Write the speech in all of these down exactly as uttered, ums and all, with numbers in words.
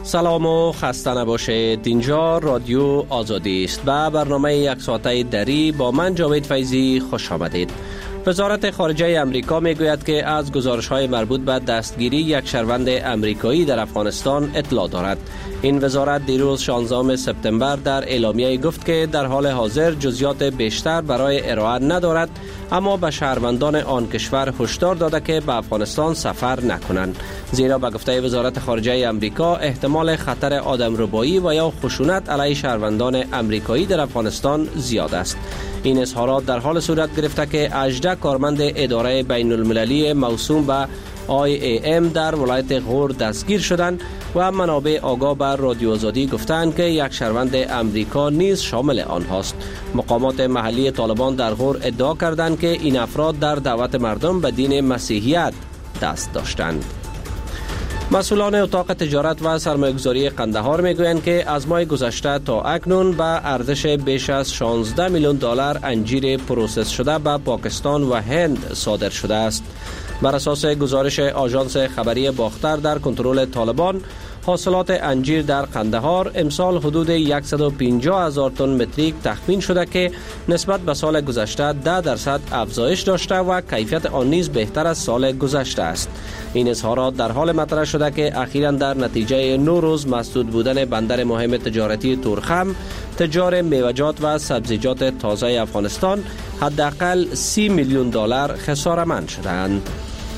سلام و خسته نباشید. اینجا رادیو آزادی است و برنامه یک ساعته دری با من جاوید فیضی خوش آمدید. وزارت خارجه امریکا میگوید که از گزارش‌های مربوط به دستگیری یک شهروند امریکایی در افغانستان اطلاع دارد. این وزارت دیروز شانزدهم سپتامبر در اعلامیه گفت که در حال حاضر جزئیات بیشتر برای ارائه ندارد، اما به شهروندان آن کشور هشدار داده که به افغانستان سفر نکنند، زیرا به گفته وزارت خارجه امریکا احتمال خطر آدمربایی و یا خشونت علیه شهروندان امریکایی در افغانستان زیاد است. این اظهارات در حال صورت گرفته که هجده کارمند اداره بین المللی موسوم به آی ای ام در ولایت غور دستگیر شدند و منابع آگاه بر رادیو آزادی گفتند که یک شهروند امریکا نیز شامل آنهاست. مقامات محلی طالبان در غور ادعا کردند که این افراد در دعوت مردم به دین مسیحیت دست داشتند. مسئولان اتاق تجارت و سرمایه‌گذاری قندهار میگویند که از ماه گذشته تا اکنون به ارزش بیش از شانزده میلیون دلار انجیر پروسس شده به پاکستان و هند صادر شده است. بر اساس گزارش آژانس خبری باختر در کنترل طالبان، حاصلات انجیر در قندهار امسال حدود صد و پنجاه هزار تن متریک تخمین شده که نسبت به سال گذشته ده درصد افزایش داشته و کیفیت آن نیز بهتر از سال گذشته است. این اظهارات در حال مطرح شده که اخیراً در نتیجه نو روز مسدود بودن بندر مهم تجارتی تورخم، تجار میوه‌جات و سبزیجات تازه افغانستان حداقل سی میلیون دلار خساره‌مند شدند.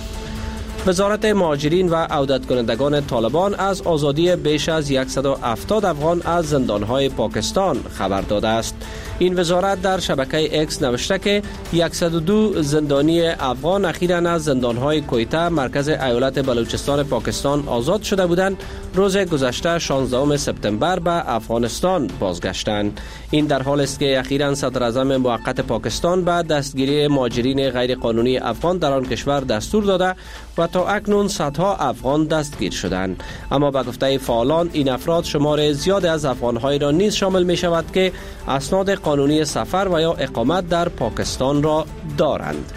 وزارت مهاجرین و عودت کنندگان طالبان از آزادی بیش از صد و هفتاد افغان از زندانهای پاکستان خبر داده است. این وزارت در شبکه اکس نوشته که صد و دو زندانی افغان اخیراً از زندانهای کویته مرکز ایالت بلوچستان پاکستان آزاد شده بودند. روز گذشته شانزدهم سپتامبر به افغانستان بازگشتند. این در حال است که اخیراً صدر اعظم موقت پاکستان به دستگیری مهاجرین غیر قانونی افغان در آن کشور دستور داده و تا اکنون صدها افغان دستگیر شدند. اما به گفته فعالان این افراد شمار زیاد از افغان‌های را نیز شامل می شود که اسناد قانونی سفر و یا اقامت در پاکستان را دارند.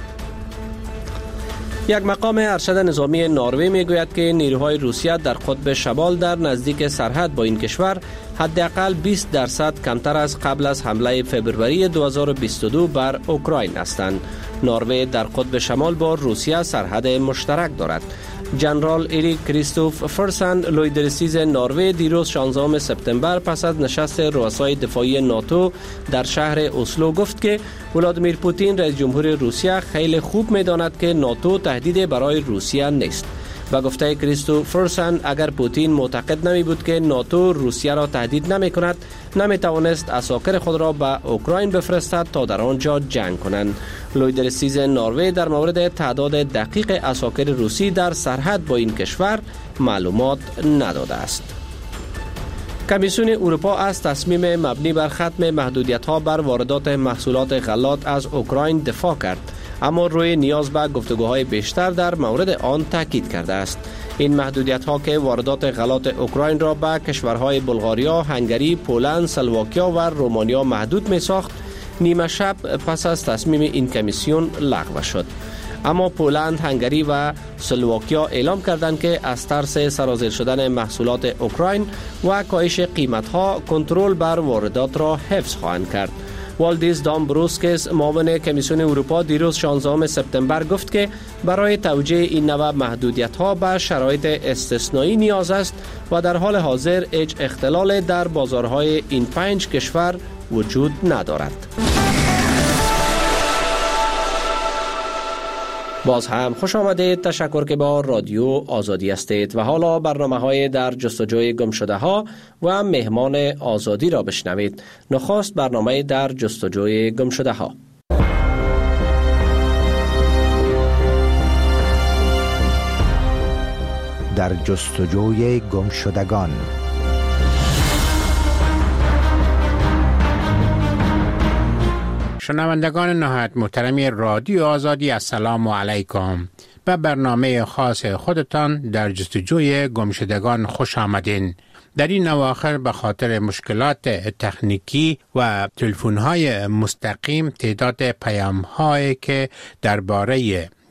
یک مقام ارشد نظامی نروژ میگوید که نیروهای روسیه در قطب شمال در نزدیک سرحد با این کشور حداقل بیست درصد کمتر از قبل از حمله فوریه دو هزار و بیست و دو بر اوکراین هستند. نروژ در قطب شمال با روسیه سرحد مشترک دارد. جنرال ایریک کریستوف فرسن، لویدرسیز نروژ، دیروز شانزدهم سپتامبر پس از نشست رؤسای دفاعی ناتو در شهر اسلو گفت که ولادیمیر پوتین رئیس جمهور روسیه خیلی خوب می‌داند که ناتو تهدید برای روسیه نیست. و گفته کریستوف فرسن اگر پوتین معتقد نمی بود که ناتو روسیه را تهدید نمی کند، نمی توانست عساکر خود را به اوکراین بفرستد تا در آنجا جنگ کنند. لویدرسیز نروژ در مورد تعداد دقیق عساکر روسی در سرحد با این کشور معلومات نداده است. کمیسیون اروپا از تصمیم مبنی بر ختم محدودیت‌ها بر واردات محصولات غلات از اوکراین دفاع کرد، اما روی نیاز به گفتگوهای بیشتر در مورد آن تاکید کرده است. این محدودیت‌ها که واردات غلات اوکراین را به کشورهای بلغاریا، هنگری، پولند، اسلواکیا و رومانیا محدود می‌ساخت، نیمه شب پس از تصمیم این کمیسیون لغو شد. اما پولند، هنگری و اسلواکیا اعلام کردند که از ترس سرازیر شدن محصولات اوکراین و کاهش قیمت‌ها کنترل بر واردات را حفظ خواهند کرد. والدیس دامبروسکس، معاون کمیسیون اروپا، دیروز شانزدهم سپتامبر گفت که برای توجیه این نوع محدودیت‌ها به شرایط استثنایی نیاز است و در حال حاضر هیچ اختلال در بازارهای این پنج کشور وجود ندارد. باز هم خوش آمدید. تشکر که با رادیو آزادی هستید و حالا برنامه های در جستجوی گم شده ها و مهمان آزادی را بشنوید. نخست برنامه در جستجوی گم شده ها. در جستجوی گم شدگان. شنوندگان نهایت محترمی رادیو آزادی، السلام علیکم. به برنامه خاص خودتان در جستجوی گمشدگان خوش آمدین. در این اواخر به خاطر مشکلات تکنیکی و تلفن‌های مستقیم تعداد پیام‌هایی که درباره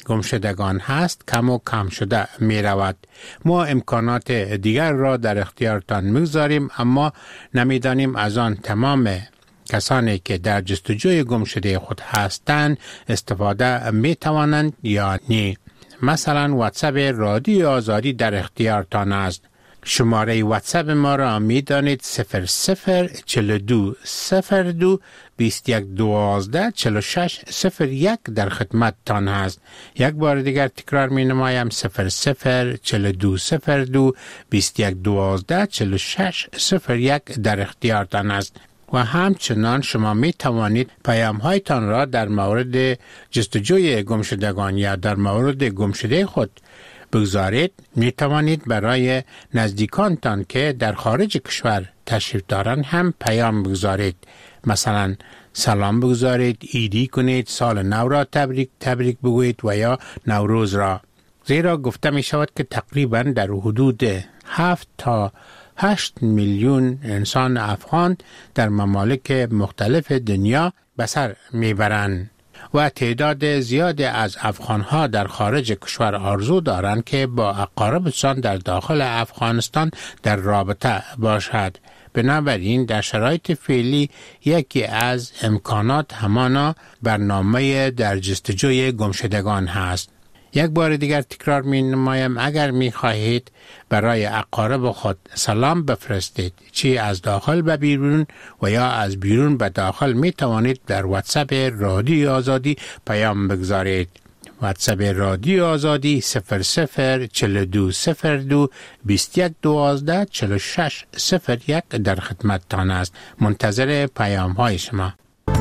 گمشدگان هست کم و کم شده می رود. ما امکانات دیگر را در اختیارتان میگذاریم، اما نمیدانیم از آن تمام کسانی که در جستجوی گمشده خود هستند استفاده می توانند یا نه. مثلا واتساپ رادیو آزادی در اختیارتان است. شماره واتساپ ما را می دانید صفر صفر چهل و دو صفر دو بیست و یک دوازده چهل و شش صفر یک در خدمت تان است. یک بار دیگر تکرار می نمایم صفر صفر چهل و دو صفر دو بیست و یک دوازده چهل و شش صفر یک در اختیارتان است. و همچنان شما می توانید پیام هایتان را در مورد جستجوی گمشدگان یا در مورد گمشده خود بگذارید. می توانید برای نزدیکانتان که در خارج کشور تشریف دارند هم پیام بگذارید. مثلا سلام بگذارید، ایدی کنید، سال نو را تبریک تبریک بگویید و یا نوروز را. زیرا گفته می شود که تقریبا در حدود هفت تا هشت میلیون انسان افغان در ممالک مختلف دنیا به سر میبرند و تعداد زیادی از افغانها در خارج کشور آرزو دارند که با اقاربشان در داخل افغانستان در رابطه باشد. بنابراین در شرایط فعلی یکی از امکانات همانا برنامه در جستجوی گمشدگان هست. یک بار دیگر تکرار می نمایم اگر می خواهید برای اقارب خود سلام بفرستید، چی از داخل به بیرون و یا از بیرون به داخل، می توانید در واتساپ رادیو آزادی پیام بگذارید. واتساپ رادیو آزادی صفر صفر چهل و دو صفر دو بیست و یک دوازده چهل و شش صفر یک در خدمت تان است. منتظر پیام های شما.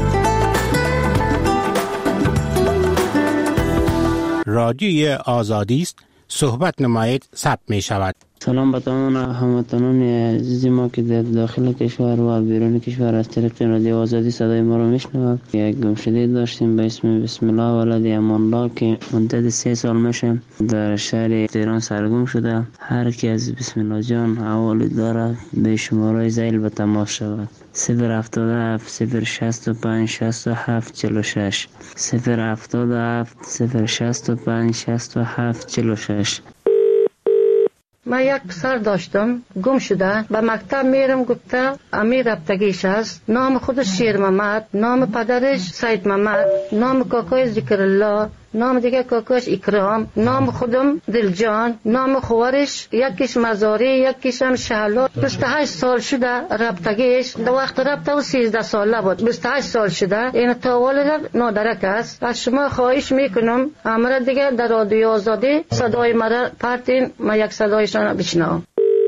رادیوی آزادی است. صحبت نمایید ثبت می شود. سلام به تمام هموطنان عزیز ما که در داخل کشور و بیرون کشور از طریق رادیو آزادی صدای ما را میشنوند. یک گمشده داشتیم به اسم بسم الله ولد امان الله که مدت سه سال میشه در شهر تهران سرگم شده. هر کی از بسم الله جان حوالی داره به شماره زیل به تماس شود. صفر هفتاد و هفت صفر شصت و پنج شصت و هفت چهل و شش صفر هفتاد و هفت صفر شصت و پنج شصت و هفت چهل و شش. من یک پسر داشتم گم شده، به مکتب میرم گفته امیر رفتگیش است. نام خودش شیر محمد، نام پدرش سید محمد، نام کاکای ذکر الله، نام دیگه کاکاش اکرام، نام خودم دلجان، نام خوارش یکیش مزاری یکیش هم شهلا. بیست و هشت سال شده رفتگیش. در وقت رفته و سیزده ساله بود. بیست و هشت سال شده. این تا والد نادرک است. از شما خواهش میکنم امر دیگه در رادیو آزادی صدای مرا پرتین، ما یک صدایشان بشنوم.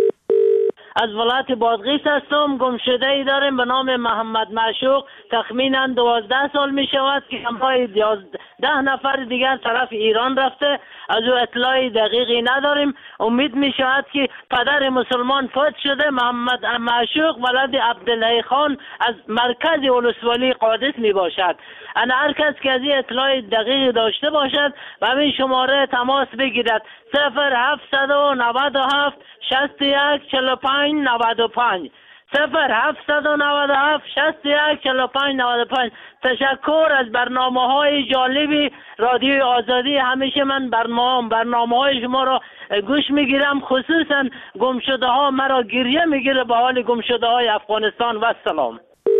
از ولایت بادغیس هستم. گمشده ای داریم به نام محمد معشوق. تخمینا دوازده سال می شود که همراه ده نفر دیگر طرف ایران رفته. از او اطلاعی دقیقی نداریم. امید می شود که پدر مسلمان فوت شده. محمد معشوق ولد عبدالله خان از مرکز ولسوالی قادس می باشد. انا هر کس که از این اطلاع دقیقی داشته باشد و همین شماره تماس بگیرد. صفر هفتصد و نود و هفت شصت و یک چهل و پنج نود و پنج صفر هفتصد و نود و هفت شصت و یک چهل و پنج نود و پنج. تشکر از برنامه های جالبی رادیوی آزادی. همیشه من برنامه برنامه های شما را گوش میگیرم، خصوصا گمشده ها مرا گریه میگیره به حال گمشده های افغانستان. و سلام.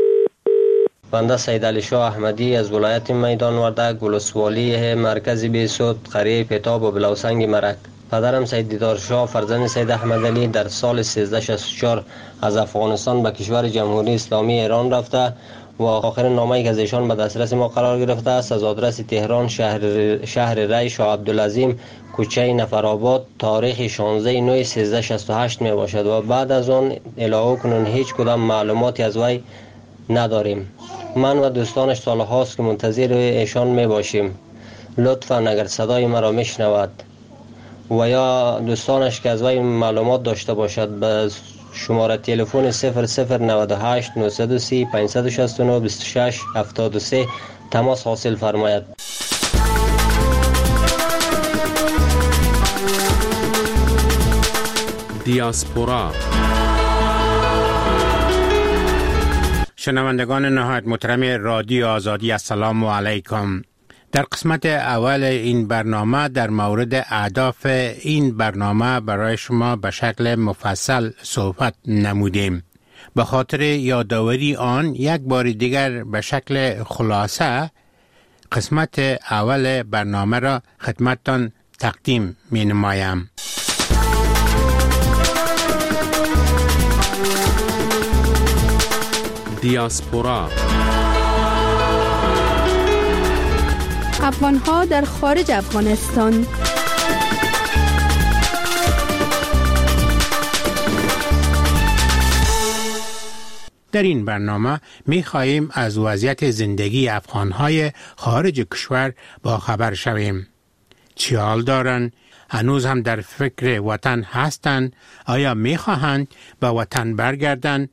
بنده سید علی شاه احمدی از ولایت میدان وردک ولسوالی مرکز بیسود قریه پتاب و بلوسنگ مرک. پدرم سید دیدار شاه فرزند سید احمد علی در سال سیزده شصت و چهار از افغانستان به کشور جمهوری اسلامی ایران رفته و آخرین نامه‌ای که از ایشان به دسترس ما قرار گرفته است از آدرس تهران شهر شهر ری شاه عبدالعظیم کوچه نفرآباد تاریخ شانزده نوامبر سیزده شصت و هشت می باشد و بعد از آن الهو کنون هیچ کدام معلوماتی از وی نداریم. من و دوستانش سالهاست که منتظر ایشان می باشیم. لطفاً اگر صدای مرا میشنود و یا دوستانش که از وی معلومات داشته باشد به شماره تلفن صفر صفر نود و هشت نهصد و سی پانصد و شصت و نه بیست و شش هفتاد و سه تماس حاصل فرماید. دیاسپورا. شنوندگان نهایت محترم رادیو آزادی، السلام علیکم. در قسمت اول این برنامه در مورد اهداف این برنامه برای شما به شکل مفصل صحبت نمودیم. به خاطر یادآوری آن یک بار دیگر به شکل خلاصه قسمت اول برنامه را خدمتتان تقدیم می نمایم. دیاسپورا افغان‌ها در خارج افغانستان. در این برنامه می خواهیم از وضعیت زندگی افغان‌های خارج کشور با خبر شویم. چه حال دارند؟ هنوز هم در فکر وطن هستند؟ آیا می خواهند به وطن برگردند؟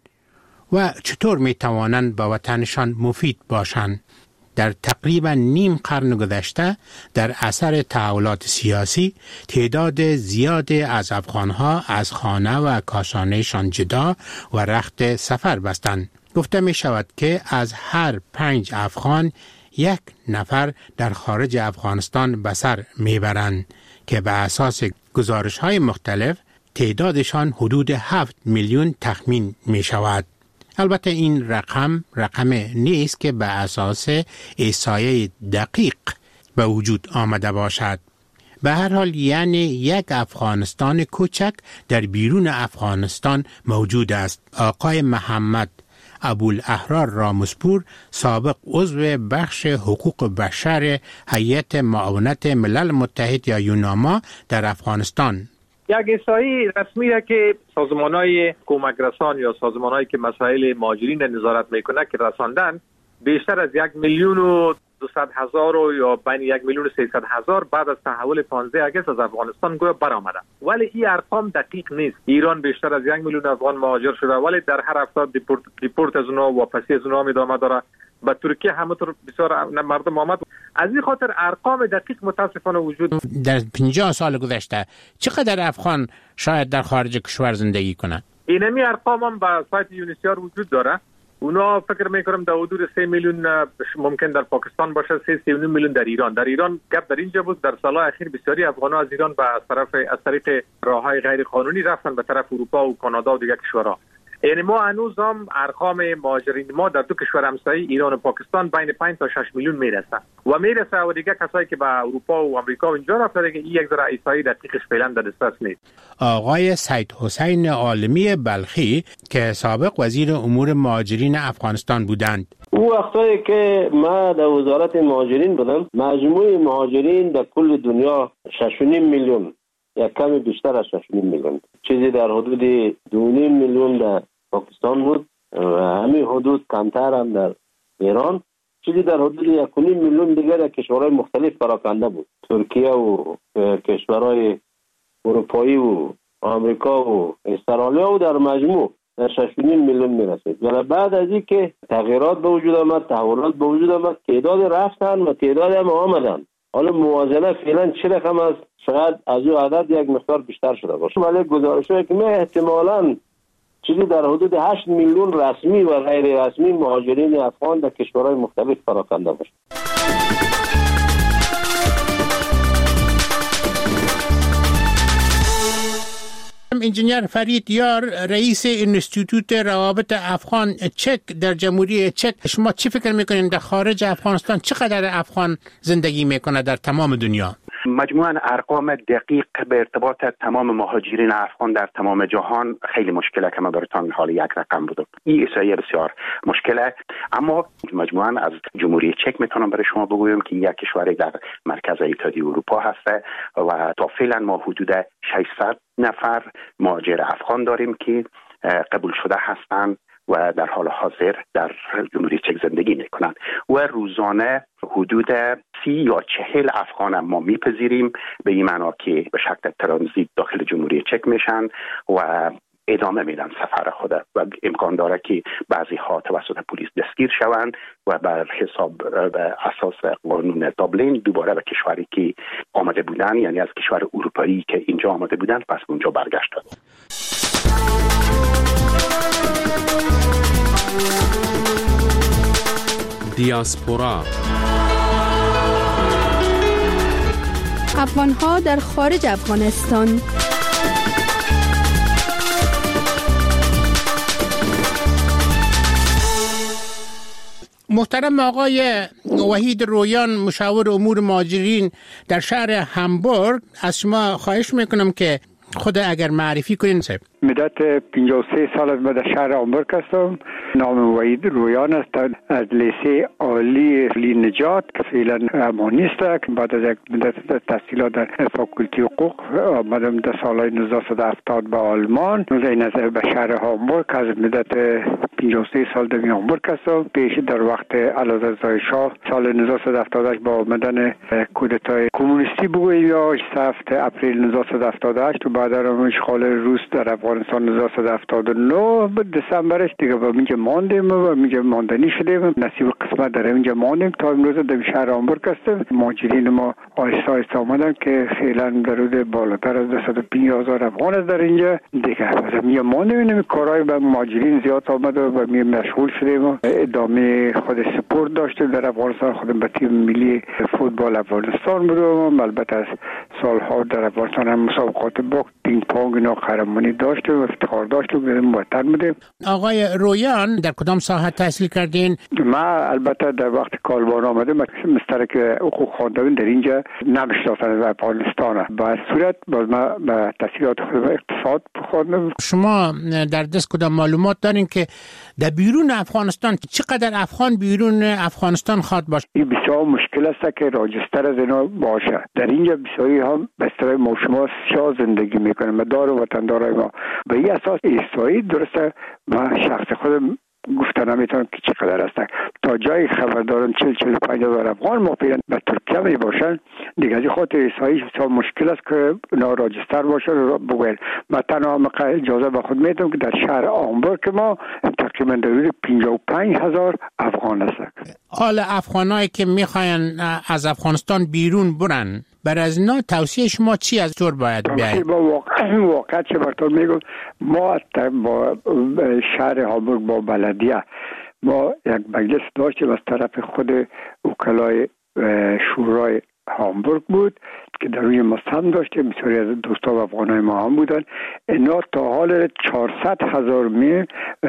و چطور می توانند به وطنشان مفید باشند؟ در تقریبا نیم قرن گذشته در اثر تحولات سیاسی تعداد زیادی از افغانها از خانه و کاشانهشان جدا و رخت سفر بستند. گفته می شود که از هر پنج افغان یک نفر در خارج افغانستان به سر می برند که به اساس گزارش های مختلف تعدادشان حدود هفت میلیون تخمین می شود. البته این رقم رقم نیست که به اساس احصایه دقیق به وجود آمده باشد. به هر حال یعنی یک افغانستان کوچک در بیرون افغانستان موجود است. آقای محمد ابوالاحرار رامسپور، سابق عضو بخش حقوق بشر هیئت معاونت ملل متحد یا یوناما در افغانستان، یک احصایی رسمی را که سازمان‌های کمک رسان یا سازمان‌هایی که مسائل مهاجرین نظارت میکنه که رساندن، بیشتر از یک میلیون و دویست هزار و یا بین یک میلیون و سیصد هزار بعد از تحول پانزده اگست از افغانستان گویا برآمده. ولی این ارقام دقیق نیست. ایران بیشتر از یک میلیون افغان مهاجر شده ولی در هر هفته دیپورت دیپورت از اونها واپسی از اونها ادامه داره. به ترکیه همونطور بسیار مردم آمد. از این خاطر ارقام دقیق متاسفانه وجود. در پنجاه سال گذشته چقدر افغان شاید در خارج کشور زندگی کنند؟ اینمی ارقام هم به سایت یونیسیار وجود داره. اونا فکر میکنم در حدود سه میلیون ممکن در پاکستان باشه، سه سه میلیون در ایران. در ایران گپ در اینجا بود در سالهای اخیر بسیاری افغان‌ها از ایران به طرف از طریق راههای غیر قانونی رفتن به طرف اروپا و کانادا و دیگر کشورها. یعنی ما هنوز هم ارقام مهاجرین ما در دو کشور همسایه ایران و پاکستان بین پنج تا شش میلیون میرسه و میرسه و دیگه کسایی که به اروپا و آمریکا و اینجا رفتن دیگه این یک ذره احصایی دقیقش فعلا در دسترس نیست. آقای سید حسین عالمی بلخی که سابق وزیر امور مهاجرین افغانستان بودند، او وقتایی که ما در وزارت مهاجرین بودم، مجموع مهاجرین در کل دنیا شش و نیم میلیون، یک کمی بیشتر از شش و نیم میلیون، چیزی در حدود دو و نیم میلیون در پاکستان بود و همین حدود کمتر هم در ایران، چیزی در حدود یک و نیم میلیون دیگر در کشورهای مختلف پراکنده بود. ترکیه و کشورهای اروپایی و آمریکا و استرالیا و در مجموع در شش و نیم میلیون میرسید. و بعد از این که تغییرات به وجود آمد، تحولات به وجود آمد، تعداد رفتن و تعداد هم آمدن. حالا موازنه فعلا چه رقم است؟ شاید از او عدد یک مقدار بیشتر شده باشه، ولی گزارش‌هایی که ما احتمالاً چیزی در حدود هشت میلیون رسمی و غیر رسمی مهاجرین افغان در کشورهای مختلف پراکنده باشه. انجینیر فرید یار، رئیس انستیتوت روابط افغان چک در جمهوری چک، شما چی فکر میکنید در خارج افغانستان چقدر افغان زندگی میکنه در تمام دنیا؟ مجموعاً ارقام دقیق به ارتباط تمام مهاجرین افغان در تمام جهان خیلی مشکله که ما براتون حال یک رقم بودم. این احصایه بسیار مشکله، اما مجموعاً از جمهوری چک میتونم برای شما بگویم که یک کشوری در مرکز اتحادیه اروپا هست و تا فعلا ما حدود ششصد نفر مهاجر افغان داریم که قبول شده هستند و در حال حاضر در جمهوری چک زندگی میکنند و روزانه حدود سی یا چهل افغان ما میپذیریم، به این معنا که به شکل ترانزیت داخل جمهوری چک میشن و ادامه میدن سفر خود و امکان داره که بعضی ها توسط پلیس دستگیر شوند و بر حساب به اساس قانون دابلین دوباره به کشوری که آمده بودن، یعنی از کشور اروپایی که اینجا آمده بودن، پس اونجا برگشتند. دیاسپورا افغان‌ها در خارج افغانستان. محترم آقای وحید رویان، مشاور امور مهاجرین در شهر همبورگ، از شما خواهش میکنم که خود اگر معرفی کنین. صاحب مدت پنجاه و سه سال از من در شهر همبورگ هستم. نام وحید رویان است. از لیسه عالی لی نجات که فعلا امانیست است. بعد از یک مدت تحصیلات در فاکولتی حقوق آمدم در سال نوزده هفتاد به آلمان. این از به شهر همبورگ از مدت پنجاه و سه سال در همبورگ هستم. پیش در وقت اعلیحضرت شاه سال نوزده هفتاد و هشت با آمدن کودتای کمونیستی بگوییم یا هفت اپریل نوزده هفتاد و هشت و بعد از اشغال روس در افغانستان نوزده هفتاد و نه دسامبرش دیگه با اینجا ماندیم و اینجا ماندنی شدیم. نصیب قسمت در اینجا ماندیم تا امروز در شهر همبورگ هستیم. مهاجرین ما آهسته آهسته آمدن که فعلا در حدود بالاتر از دویست و پنجاه هزار افغان است در اینجا دیگه. از اینجا ماندیم. این کارهای به مهاجرین زیاد آمد و می مشغول شدیم و ادامه خود سپورت داشتیم در افغانستان. خودم به تیم ملی فوتبال افغانستان بودم. البته از سالها در افغانستان هم مسابقات باخت پینگ پونگ اینا قهرمانی داشتیم و افتخار داشتیم و وطن بودیم. آقای رویان در کدام ساحه تحصیل کردین؟ ما البته در وقت کالبان آمدم مسترک حقوق خواندم در اینجا نمیشناسن در افغانستان. با صورت باز ما به تحصیلات خود اقتصاد بخواندم. شما در دست کدام معلومات دارین که در بیرون افغانستان چقدر افغان بیرون افغانستان خواد باشه؟ این بسیار مشکل است که راجستر از اینا باشه. در اینجا بسیاری هم به اصطلاح ما شما سیاه زندگی میکنه. مدار و وطندارای ما به این اساس ایستایی درسته. من شخص خودم گفتن نمیتونم که چقدر هستن. تا جای خبر دارم چهل چهل و پنج هزار افغان موقعا به ترکیه می باشن. دیگه از خاطر ایستایی بسیار مشکل است که اونا راجستر باشه رو بگوین. من تنها اجازه به خود میدم که در شهر همبورگ ما تقریبا در حدود پنجاه و پنج هزار افغان هست. حال افغانایی که میخواین از افغانستان بیرون برن، بر از اینا توصیه شما چی از طور باید بیاید؟ با واقع واقع چه براتون میگم، ما با شهر همبورگ با بلدیه ما یک مجلس داشتیم از طرف خود وکلای شورای همبورگ بود که در روی مستند داشتیم. بسیاری از دوستان و افغانای ما هم بودن. اینا تا حال چهارصد هزار میل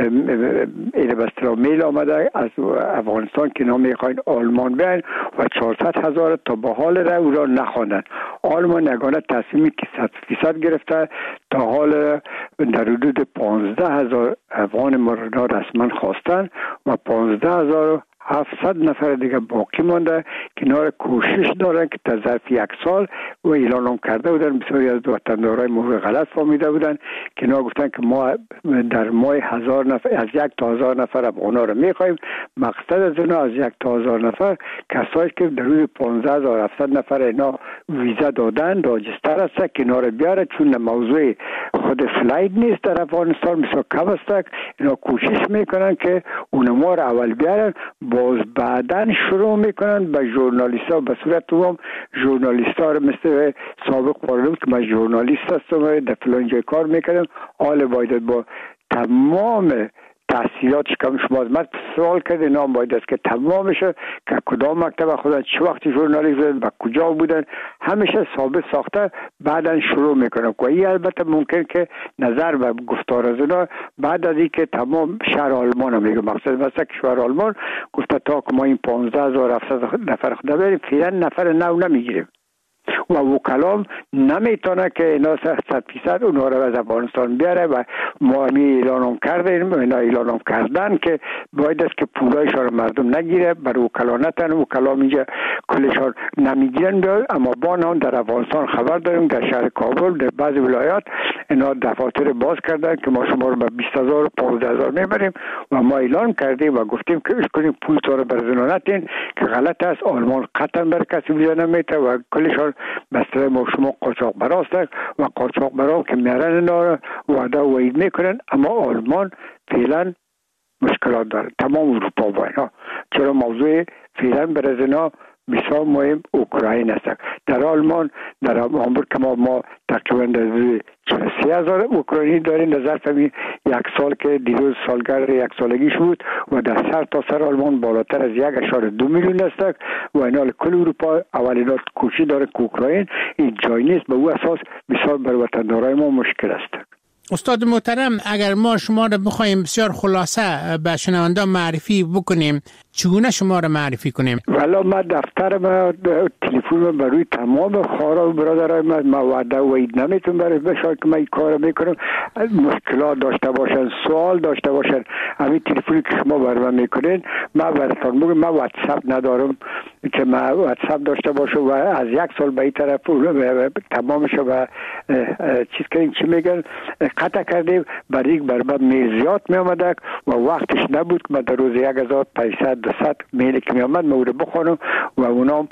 این بسترا میل آمده از افغانستان که اینا میخواین آلمان بیاین و چهارصد هزار تا به حال را او را نخواندن. آلمان یگانه تصمیمی که صد فیصد گرفته تا حال در حدود پانزده هزار افغان ما را رسما خواستن و پانزده هزار هفتصد نفر دیگه باقی مانده که اینا را کوشش دارن که تا ظرف یک سال و اعلان هم کرده بودن. بسیاری از وطندارای ما غلط فهمیده بودن که اینا گفتن که ما در ماه هزار نفر از یک تا هزار نفر افغانا را میخوایم. مقصد از اینا از یک تا هزار نفر کسایی که در روز پانزده هزار و هفتصد نفر اینا ویزا دادن راجستر است که اینا را بیاره، چون موضوع خود فلایت نیست در افغانستان بسیار کم است. اینا کوشش میکنن که اونما را اول بیارن، باز بعدن شروع میکنن به ژورنالیست ها به صورت عموم ژورنالیست ها رو مثل سابق پارلمان که من ژورنالیست هستم و در فلان جای کار میکنم. حال باید با تمام تحصیلات کم شما از من سوال کرده نام باید است که تمام بشه که کدام مکتب خودن چه وقتی ژورنالیست بودن و کجا بودن همیشه ثابت ساخته بعدن شروع میکنه. و این البته ممکن که نظر و گفتار از اینا بعد از اینکه تمام شهر آلمان هم میگه مقصد مثلا که شهر آلمان گفته تا که ما این پانزده هزار و هفتصد نفر خود بریم فعلا نفر نو نمیگیریم و وکلام نمیتونه که اینا صد فیصد اونها رو از افغانستان بیاره و ما می اعلانم کردیم اینا اعلانم کردن که باید است که پولایشان رو مردم نگیره بر وکلا نتن. وکلام اینجا کلشان نمیگیرن. اما با نام در افغانستان خبر داریم در شهر کابل در بعضی ولایات اینا دفاتر باز کردن که ما شما رو به بیست هزار و پانزده هزار میبریم و ما اعلان کردیم و گفتیم که اش کنیم پول تو رو برزنو نتین که غلط است. آلمان قطعا بر کسی ویزا نمیده و کلشان بسته ما شما قاچاق براست و قاچاق برام که میارن اینا وعده و وعید میکنن. اما آلمان فعلا مشکلات داره تمام اروپا با اینا، چرا موضوع فعلا برای اینا بسیار مهم اوکراین است. در آلمان در هامبورگ که ما, ما تقریبا چهل و سه هزار اوکراینی داریم در ظرف یک سال که دیروز سالگرد یک سالگیش بود و در سر تا سر آلمان بالاتر از یک اشاره دو میلیون است و اینال کل اروپا اولین کوشش داره که اوکراین این جای نیست. به او اساس بسیار بر وطندارای ما مشکل است. استاد محترم، اگر ما شما را بخوایم بسیار خلاصه به شنوندگان معرفی بکنیم، چگونه شما را معرفی کنیم؟ والا ما دفتر ما تلفن برای تمام خواهران و برادرای ما ما وعده و اید نمیتونم برای بشار که ما این کار میکنم. مشکلات داشته باشن، سوال داشته باشن، همین تلفنی که شما برای من میکنین ما براتون بگم. ما واتساپ ندارم که ما واتساپ داشته باشم و از یک سال به این طرف تمامش و چیز کردیم چی میگن قطع کردیم. برای یک برای میزیات می آمده و وقتش نبود که من در روز یک هزار پانصد دویست میلی که می آمد ما رو بخونم و اونام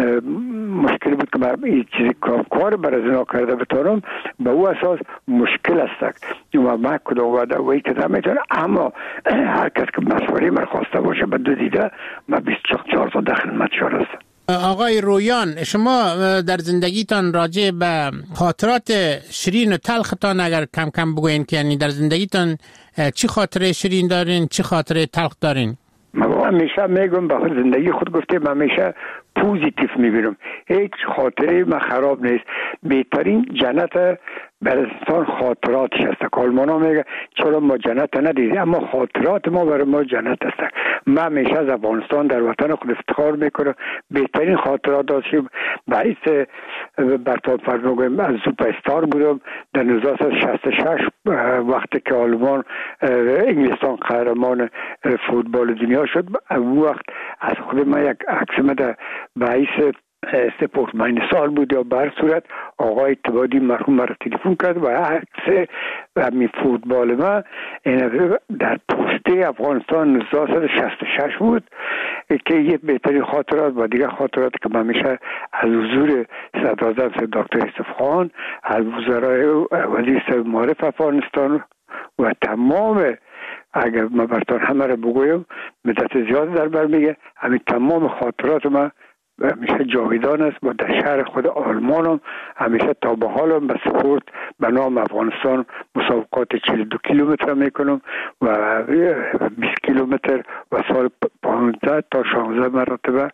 مشکل بود که من این چیزی کار برای از اینا کرده بتونم. به او اساس مشکل است و من کدام وعده و این که نمیتونم. اما هر کس که مشوره من خواسته باشه به دو دیده من بیست و چهار سال در خدمت شما هستم. آقای رویان، شما در زندگیتان راجع به خاطرات شیرین و تلختان اگر کم کم بگوین که یعنی در زندگیتان چی خاطره شیرین دارین، چی خاطره تلخ دارین؟ من همیشه میگم به زندگی خود گفتم همیشه پوزیتیو میبینم. هیچ خاطره من خراب نیست. بهترین جنت برای انسان خاطراتش هست. آلمان ها میگه چرا ما جنت ندیدیم، اما خاطرات ما برای ما جنت هست. من همیشه از افغانستان در وطن خود افتخار میکنم. بهترین خاطرات داشتیم. باعث برطان فرموگم از سوپرستار بودم در هزار و نهصد و شصت و شش وقتی که آلمان انگلستان قهرمان فوتبال دنیا شد. اون وقت از خود من یک عکس مده باعث سپورتمن سال بود یا بر صورت آقای اتبادی مرحوم مرا تلفن کرد و عکس همین فوتبال ما در پوسته افغانستان هزار و نهصد و شصت و شش بود که یه بهترین خاطرات و دیگه خاطرات که من میشه از حضور صدراعظم دکتر یوسف خان، از وزرای وزیر معارف افغانستان و تمام اگر من براتون همه رو بگویم مدت زیاد در بر میگه همین تمام خاطرات من همیشه جاویدان است و در شهر خود آلمان هم همیشه تا به حال هم به سپورت به نام افغانستان مسابقات چهل و دو کیلومتر میکنم و بیست کیلومتر و سال پانزده تا شانزده مرتبه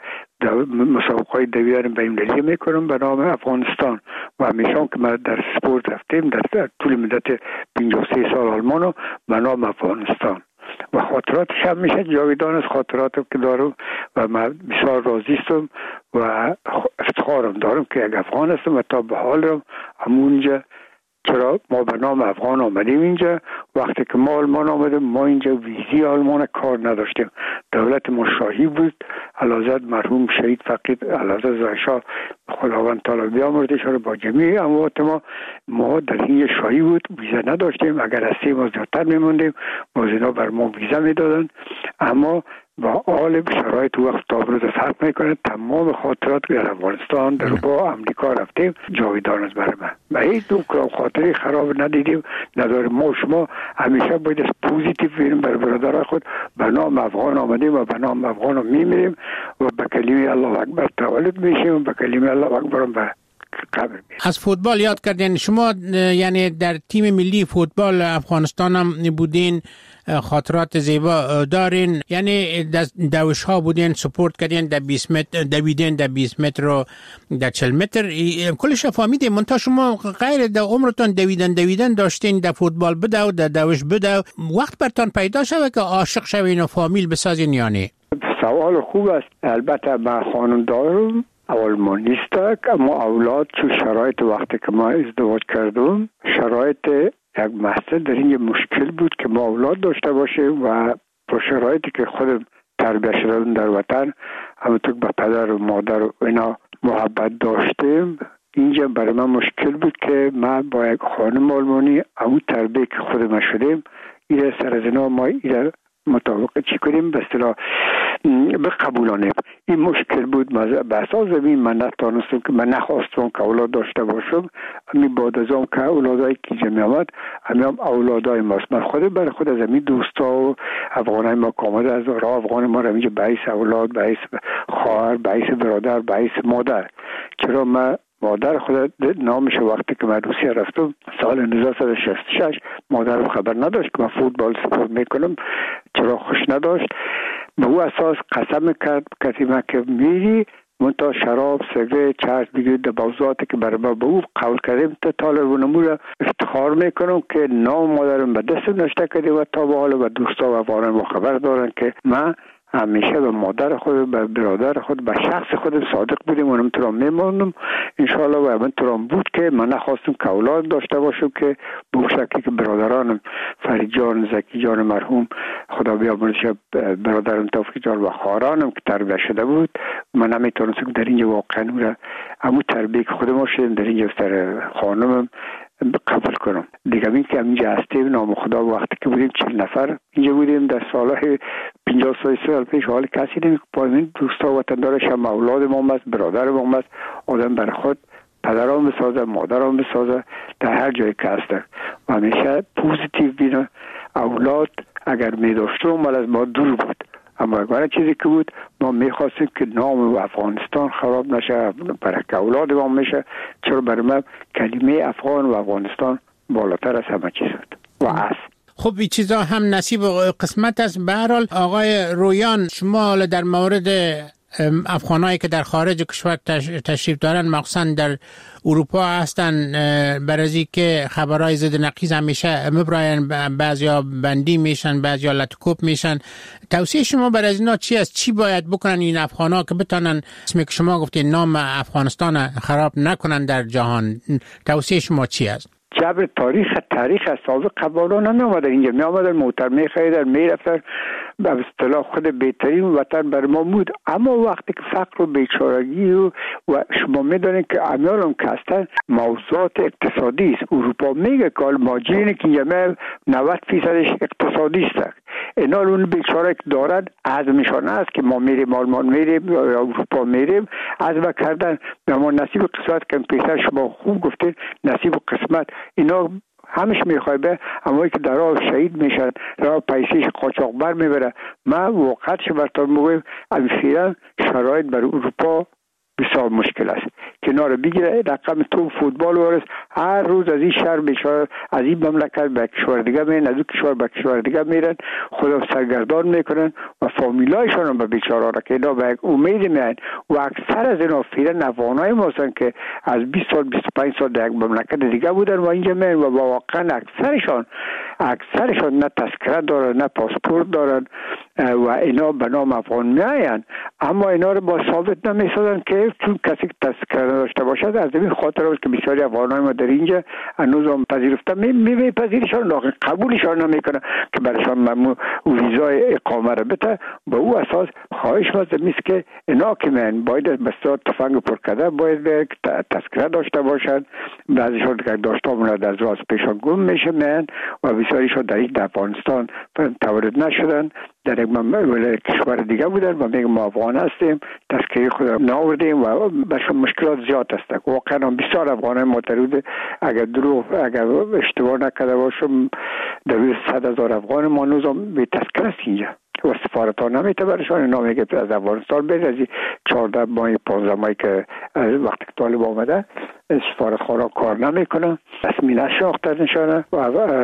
مسابقات دویدن بین‌المللی میکنم به نام افغانستان و همیشه هم که ما در سپورت رفتیم در طول مدت پنجاه و سه سال آلمان هم به نام افغانستان و خاطراتش هم میشه جاویدان از خاطراتم که دارم و من بسیار راضیستم و افتخارم دارم که یک افغان هستم و تا به حال هم همونجا چرا ما به نام افغان آمدیم اینجا. وقتی که ما آلمان آمدیم ما اینجا ویزی آلمان کار نداشتیم. دولت ما شاهی بود. علازد مرحوم شهید فقید علازد زایشاه خداوند تعالی بیامرزش رو با جمیع اموات ما ما در این شاهی بود. ویزا نداشتیم. اگر از سه ماه زیادتر میموندیم باز اینا بر ما ویزا میدادن. اما با حال شرایط وقت تا امروز فرق میکنه. تمام خاطرات در افغانستان در با امریکا رفتیم جاویدان است برای من و هیچ دو خاطری خراب ندیدیم نداریم. ما شما همیشه باید از پوزیتیو بینیم برای برادرای خود به نام افغان آمدیم و به نام افغان هم میمیریم و به کلمه الله اکبر تولد میشیم و به کلمه الله اکبر هم به قبر میشیم. از فوتبال یاد کردین شما، یعنی در تیم ملی فوتبال افغانستان هم بودین، خاطرات زیبا دارین، یعنی دوش ها بودین، سپورت کردین در بیست متر، دویدین در بیست متر و در چهل متر، کلش فهمیدیم. منتها شما غیر در عمرتون دویدن دویدن داشتین در فوتبال بده و در دوش بده، وقت برتان پیدا شده که عاشق شوین و فامیل بسازین یعنی؟ سوال خوب است. البته من خانم دارم آلمان نیست، اما اولاد چون شرایط وقتی که ما ازدواج کردم شرایط یک مسئله در این مشکل بود که ما اولاد داشته باشیم و با شرایطی که خودم تربیت شدم در وطن همونطور به پدر و مادر و اینا محبت داشتیم. اینجا برای من مشکل بود که من با یک خانم آلمانی اون تربیت که خودم شدیم این سر از اینا ما این مطابق چی کنیم به اصطلاح بقبولانیم. این مشکل بود. به اساس زمین من نتانستم که من نخواستم که اولاد داشته باشم. می بعد از اون که اولادایی که جمع آمد همین اولادای ماست. من خود برای خود از همین دوستا و افغانای ما کامده از راه افغان ما رو اینجا باعث اولاد، باعث خواهر، باعث برادر، باعث مادر. چرا من مادر خود نامش وقتی که من روسیه رفتم سال نوزده صد و شصت و شش مادرم خبر نداشت که من فوتبال سپورت میکنم، چرا خوش نداشت. به او اساس قسم کرد کسی من که میری منتها شراب، سیگار، چرس دیگه دبوزاتی که برای ما به او قول کردیم تا طالب و نمور افتخار میکنم که نام مادرم به دست نشته کردیم و تا به حال و دوستا و افغانان ما خبر دارن که من همیشه به مادر خود، به برادر خود، به شخص خود صادق بودیم و نمیتونم میمونم انشاءالله. و همینطورم بود که من نخواستم که اولاد داشته باشم که به شکلی که برادرانم فرید جان، زکی جان مرحوم خدا بیامرزه، برادرم توفیق جان و خواهرانم که تربیت شده بود، من نمیتونستم در اینجا واقعا همون تربیت که خودم شدیم در اینجا سر خانمم قبول کنم. دیگه این که اینجا هستیم نام خدا وقتی که بودیم چهل نفر اینجا بودیم در سالهای پنجاه سال پیش حال کسی نمی که پایین دوستا وطندارش هم اولاد ما هست، برادر ما هست. آدم برای خود پدران بسازه، مادران بسازه در هر جایی که هستن و همیشه پوزیتیو بینه. اولاد اگر می داشتم مال از ما دور بود، اما اگر چیزی که بود ما میخواستیم که نام افغانستان خراب نشه، برای که اولاد ما میشه. چرا برای من کلمه افغان و افغانستان بالاتر از همه چیز بود و است. خب این چیزا هم نصیب و قسمت است. به هر حال آقای رویان، شما در مورد افغانایی که در خارج کشور تشریف دارن مخصوصا در اروپا هستن، برای که خبرهای ضد نقیض همیشه مبراین، بعضیا بندی میشن، بعضیا لطکوب میشن. توصیه شما برای اینا چی است؟ چی باید بکنن این افغانا که بتونن اسمی که شما گفتین نام افغانستان خراب نکنن در جهان؟ توصیه شما چی است؟ جبر تاریخ تاریخ از سابق قبالا نمی آمدن اینجا، می آمدن موتر می خریدن می رفتن، به اصطلاح خود بهترین وطن بر ما بود. اما وقتی که فقر و بیچارگی و, و شما می دانید که امیال هم که هستن موضوعات اقتصادی است. اروپا میگه که ماجرینی که اینجا نود فیصدش اقتصادی است. اینا اون بیچاره که دارن عزمشان است که ما میریم آلمان میریم یا اروپا میریم، عزم کردن به ما نصیب قسمت که پیسر شما خوب گفتید نصیب قسمت. اینا همش میخوای به اما که در راه شهید میشن، راه پیسیش قاچاقبر میبره. من وقتش براتون میگم فعلا شرایط بر اروپا بسیار مشکل است. کنار بگیره رقم تو فوتبال ورس هر روز از این شهر بیچاره از این مملکت به کشور دیگه میرن، از اون کشور به کشور دیگه میرن، خدا سرگردان میکنن و فامیلایشون هم به بیچاره را که اینا به امید میان. و اکثر از اینا فعلا افغانای ما هستن که از بیست سال بیست و پنج سال در یک مملکت دیگه بودن و اینجا میان و واقعا اکثرشان اکثرشان نه تذکره دارن نه پاسپورت دارن و اینا به نام افغان میاین، اما اینا رو با ثابت نمیسازن که چون کسی که تذکره داشته باشد. از این خاطر است که بسیاری افغانای ما در اینجا هنوز هم پذیرفته می میپذیرشان، لکن قبولشان نمیکنه که برایشان ممنوع ویزای اقامه را بده. به او اساس خواهش ماست میست که اینا که من باید بسیار تفنگ پر کرده باید تذکره داشته باشد. بعضیشان که داشته مونده از راست پیشان گم میشه من و بسیاریشان در این افغانستان تولد نشدن، در یک کشور دیگه بودن و میگم ما افغان هستیم، تذکره خود ناوردیم و بسیار مشکلات زیاد هست. واقعا بسیار افغانای معترض اگر دروغ اگر اشتباه نکرده باشم در صد هزار افغان ما نوزم به تذکره است اینجا و سفارت ها نمیته برشان. اینا میگه از افغانستان بید از چهارده ماه پانزده ماهی که وقتی که طالب آمده سفارت خانه کار نمیکنه، رسمی نشناخته نشانه و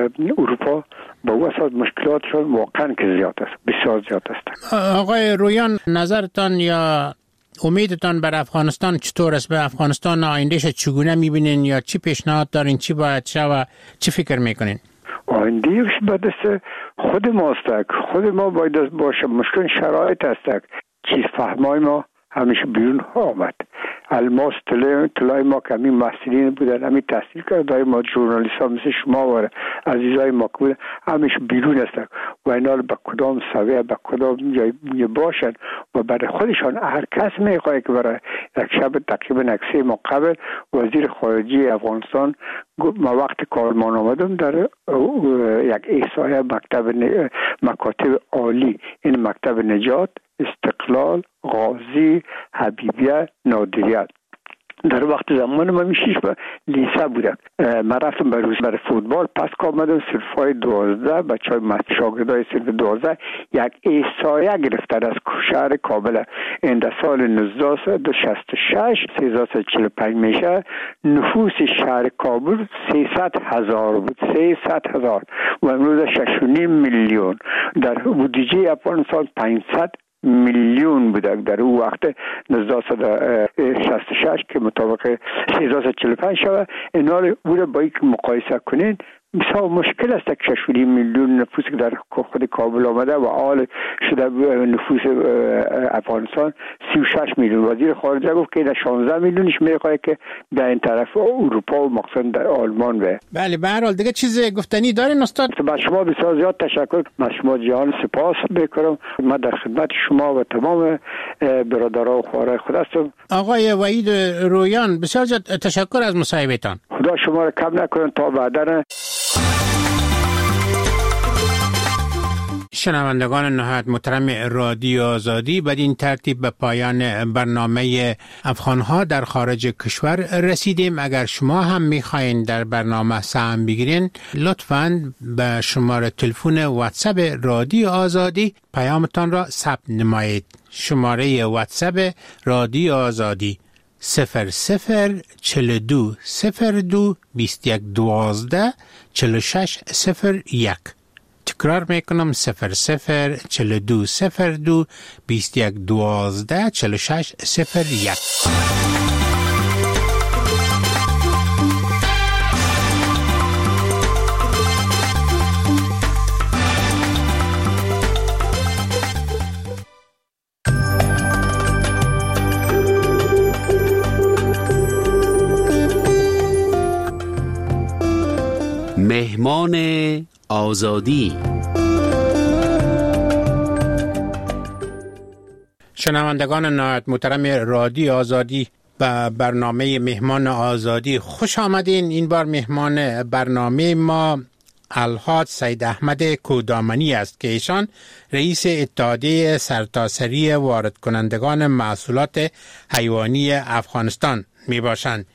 اروپا با او اساس مشکلاتشون واقعا که زیاد است، بسیار زیاد است. آقای رویان، نظرتان یا امیدتان بر افغانستان چطور است؟ به افغانستان آیندهش چگونه میبینین یا چی پیشنهاد دارین؟ چی باید شه و چی فکر میکنین؟ آیندهش به دست خود ماست، خود ما باید باشه. مشکل شرایط است، چیز فهمای ما همیشه بیرون آمد. الماس طلای ما که همین محصلین بودن، همین تحصیل کرده ما ژورنالیست ها مثل شما و عزیزای ما که بودن همیشه بیرون هستن و اینا به کدام سویه به کدام جای باشن و برای خودشان هر کس میخواه که برای یک شب تقریبا یک سه ماه قبل وزیر خارجه افغانستان ما وقت کارمان آمدم در یک احصایه مکتب مکاتب عالی این مکتب نجات استقلال، غازی، حبیبیه، نادریه. در وقت زمان من میشیش به لیسه بودم. من رفتم به روز برای فوتبال، پس که آمدم صرفای دوازده بچه های شاگردای صرف دوازده یک احصایه گرفتن از شهر کابل. این در سال نوزده شصت و شش سیزده چهل و پنج میشه. نفوس شهر کابل سیصد هزار بود، سیصد هزار و امروز شش و نیم میلیون. در بودجه افغانستان پانصد میلیون بوده در اون وقت نوزده شصت و شش که مطابق سیزده چهل و پنج شده. اینا رو بوده با یک مقایسه کنین بسیار مشکل است که شش و نیم میلیون نفوس که در خود کابل آمده و حال شده نفوس افغانستان سی و شش میلیون. وزیر خارجه گفت که در شانزده میلیونش میخواد که در این طرف اروپا و مخصوصا در آلمان به. بله به هر حال دیگه چیز گفتنی دارین استاد؟ با شما بسیار زیاد تشکر. من شما جهان سپاس میکنم. من در خدمت شما و تمام برادران و خوارای خود هستم. آقای وحید رویان بسیار زیاد تشکر از مصاحبهتان. خدا شما را کم نکنه تا بعدا. شنوندگان نهایت محترم رادیو آزادی، بدین ترتیب به پایان برنامه افغانها در خارج کشور رسیدیم. اگر شما هم میخواین در برنامه سهم بگیرین لطفاً به شماره تلفن واتساپ رادیو آزادی پیامتان را ثبت نمایید. شماره واتساپ رادیو آزادی صفر صفر چل دو صفر دو بیست یک دوازده چل شش صفر یک. تکرار میکنم صفر صفر چل دو صفر دو بیست یک دوازده چل شش صفر یک. مهمان آزادی. شنوندگان نهایت محترم رادیو آزادی به برنامه مهمان آزادی خوش آمدین. این بار مهمان برنامه ما الحاج سید احمد کودامنی است که ایشان رئیس اتحادیه سرتاسری وارد کنندگان محصولات حیوانی افغانستان می باشند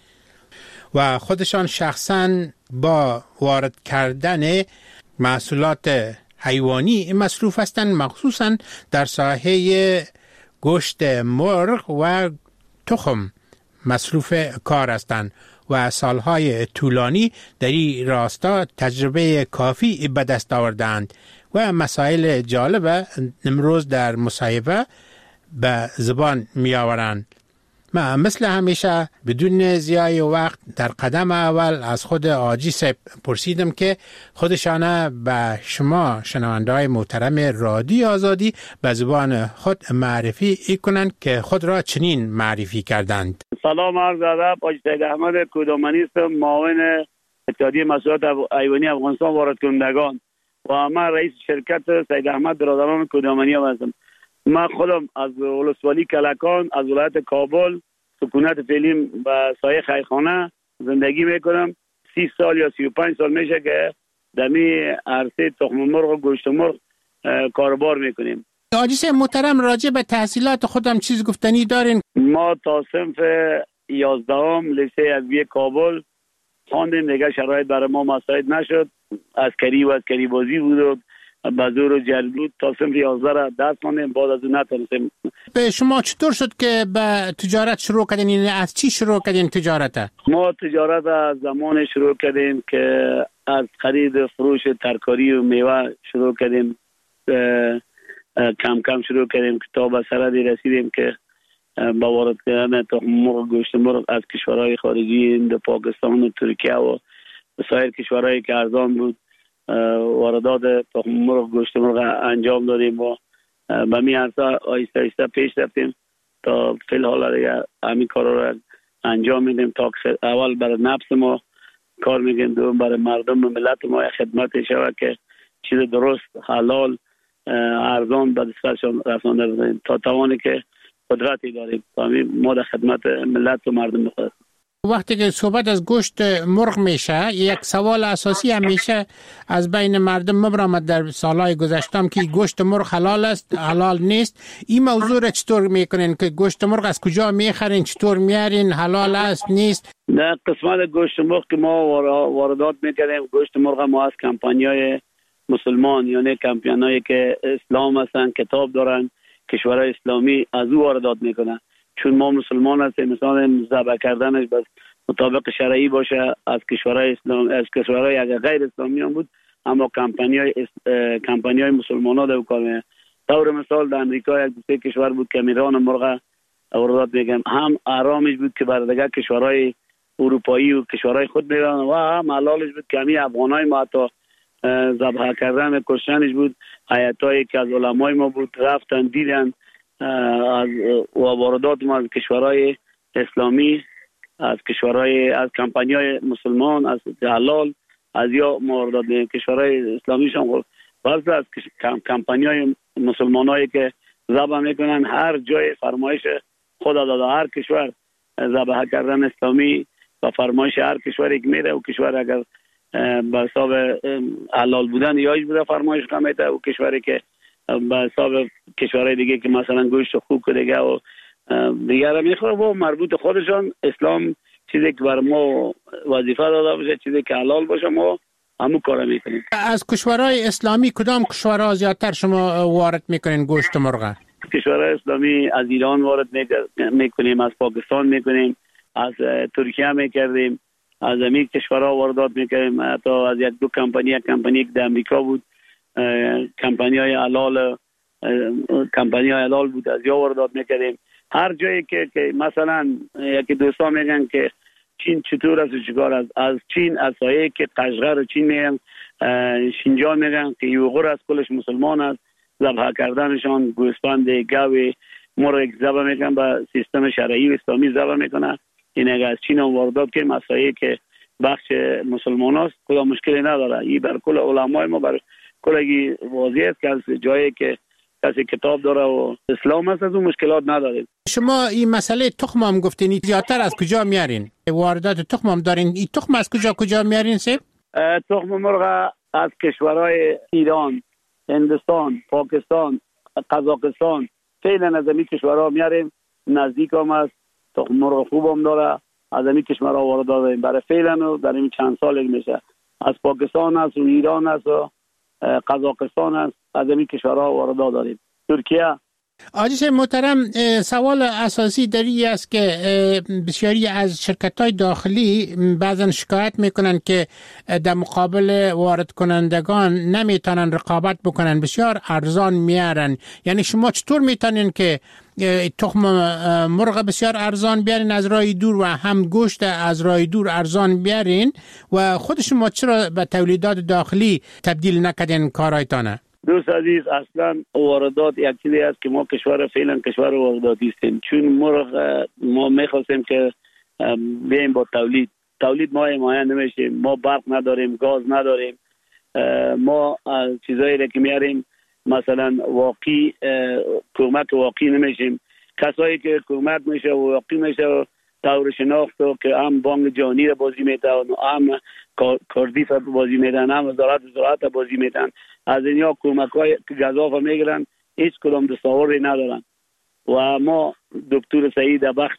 و خودشان شخصاً با وارد کردن محصولات حیوانی مصروف هستند، مخصوصاً در ساحه گوشت مرغ و تخم مصروف کار هستند و سالهای طولانی در این راستا تجربه کافی به دست آوردند و مسائل جالب امروز در مصاحبه به زبان می آورند. ما مثل همیشه بدون ضیاع وقت در قدم اول از خود حاجی صاحب پرسیدم که خودشانه به شما شنونده‌های محترم رادیو آزادی به زبان خود معرفی کنند که خود را چنین معرفی کردند. سلام عرض ادب. حاجی سید احمد کودامنی هستم، معاون اتحادیه محصولات حیوانی افغانستان وارد کنندگان و من رئیس شرکت سید احمد برادران کودامنی هستم. من خودم از ولسوالی کلکان از ولایت کابل سکونت فعلی و سایه خیرخانه زندگی میکنم. سی سال یا سی و پنج سال میشه که دمی عرصه تخم مرغ و گوشت مرغ کاربار میکنیم. حاجی صاحب محترم راجع به تحصیلات خودم چیز گفتنی دارین؟ ما تا صنف یازدهم لیسه ادبیه کابل خواندیم، دیگه شرایط برای ما مساعد نشد. عسکری و عسکری بازی بود و بازور و جل بود. تا صنف یازده را دست خواندیم، بعد از اون نتونستیم. به شما چطور شد که به تجارت شروع کردین؟ یعنی از چی شروع کردین تجارت؟ ما تجارت از زمان شروع کردیم که از خرید فروش ترکاری و میوه شروع کردیم. کم کم شروع کردیم که تا به سردی رسیدیم که با وارد کردن تخم مرغ گوشت مرغ از کشورهای خارجی هند، پاکستان و ترکیه و سایر کشورهایی که ارزان بود واردات تخم مرغ گوشت مرغ انجام دادیم و به می عرصه آیسته آیسته پیش رفتیم تا فی الحال دیگه همین کارا رو انجام میدیم تا اول برای نفس ما کار میکنیم، دوم برای مردم ملت ما خدمت شود که چیز درست حلال ارزان به دستشان رسانده بودیم تا توانی که قدرتی داریم تا ما در خدمت ملت و مردم بخواهد. وقتی که صحبت از گوشت مرغ میشه، یک سوال اساسی همیشه از بین مردم مبرامد در سالهای گذشتم که گوشت مرغ حلال است، حلال نیست. این موضوع را چطور میکنین که گوشت مرغ از کجا میخرین، چطور میارین، حلال است نیست؟ در قسمت گوشت مرغ که ما واردات میکنیم، گوشت مرغ ما از کمپانیای مسلمان، یعنی کمپانیایی که اسلام هستن، کتاب دارن، کشورهای اسلامی، از او واردات میکنن. چون ما مسلمان هستیم، مثلا ذبح کردنش بس مطابق شرعی باشه از کشورهای اسلام، از کشورهای اگر غیر اسلامی هم بود، اما کمپانیای کمپانیای مسلمان‌ها در کار میکنن. طور مثال در امریکا یک دو کشور بود که میران مرغ واردات میکنن، هم حرامش بود که بر دیگه کشورهای اروپایی و کشورهای خود میرن، و هم حلالش بود که همین افغانای ما حتی ذبح کردن کشتنش بود. هیئتایی که از علمای ما بود رفتن دیدن از واردات ما از کشورهای اسلامی، از کشورهای از کمپانیای مسلمان، از حلال، از یا واردات کشورهای اسلامی شان بعض از کمپانیای مسلمانایی که ذبح میکنن. هر جای فرمایش خدا داده، هر کشور ذبح کردن اسلامی و فرمایش هر کشوری که میره و کشور اگر به حساب حلال بودن یاش بوده فرمایش کمیته، و کشوری که به حساب کشورهای دیگه که مثلا گوشت خوک دیگه و دیگه را میخوره و مربوط خودشان اسلام چیزی که بر ما وظیفه داده باشه، چیزی که حلال باشه، ما همو کار میکنیم. از کشورهای اسلامی کدام کشورها زیادتر شما وارد میکنین گوشت مرغ؟ کشورهای اسلامی از ایران وارد میکنیم، از پاکستان میکنیم، از ترکیه میکردیم، از همین کشورها واردات میکنیم. حتی از یک دو کمپانی، یک کمپانی که در امریکا بود، کمپانی های حلال کمپانی های حلال بود، از یا واردات میکردیم. هر جایی که, که مثلا یکی دوستان میگن که چین چطور است و چیکار است، از چین، از سایه که قشقر و چین میگن، شینجان میگن که یوغور از کلش مسلمان است، ذبح کردنشان گوسفند گاوی مرغ ذبح میکنن، با سیستم شرعی و اسلامی ذبح میکنن. این اگر از چین هم واردات که مسایه که بخش مسلمان است کلا مشکلی نداره. این بر کل علمای ما بر کلگی واضح است که از جایی که کسی کتاب داره و اسلام است از اون مشکلات نداریم. شما این مسئله تخم هم گفتین، زیادتر از کجا میارین؟ واردات تخم هم دارین، این تخم از کجا کجا میارین سیب؟ تخم مرغ از کشورهای ایران، هندوستان، پاکستان، قزاقستان، فعلا از این کشورها میاریم. نزدیک هم است، تخم مرغ خوب هم داره، از این کشورها واردات داریم. برای فعلا در این چند سال میشه از پاکستان است و ایران است و قزاقستان است، از این کشورها واردات داریم. ترکیه. آجیس محترم، سوال اساسی در این است که بسیاری از شرکت‌های داخلی بعضا شکایت میکنن که در مقابل وارد کنندگان نمیتونن رقابت بکنن، بسیار ارزان میارن. یعنی شما چطور میتونین که تخم مرغ بسیار ارزان بیارین از راه دور و هم گوشت از راه دور ارزان بیارین و خود شما چرا به تولیدات داخلی تبدیل نکردین کارایتانه؟ دوست عزیز، اصلا واردات یک چیزی است که ما کشور فعلا کشور وارداتی هستیم. چون مرغ ما میخواستیم که بیایم با تولید تولید ما حمایت نمیشیم. ما برق نداریم، گاز نداریم. ما چیزایی که میاریم مثلا واقعی کمک واقعی نمیشیم. کسایی که کمک میشه و واقعی میشه طور شناخت که هم بانک جهانی را بازی میتن، هم کاردیف را بازی میتن، هم وزارت زراعت را بازی میتن. از اینیا کمک های گزاف میگیرن، هیچ کدام دستاوردی ندارن. و ما دکتر سعید بخش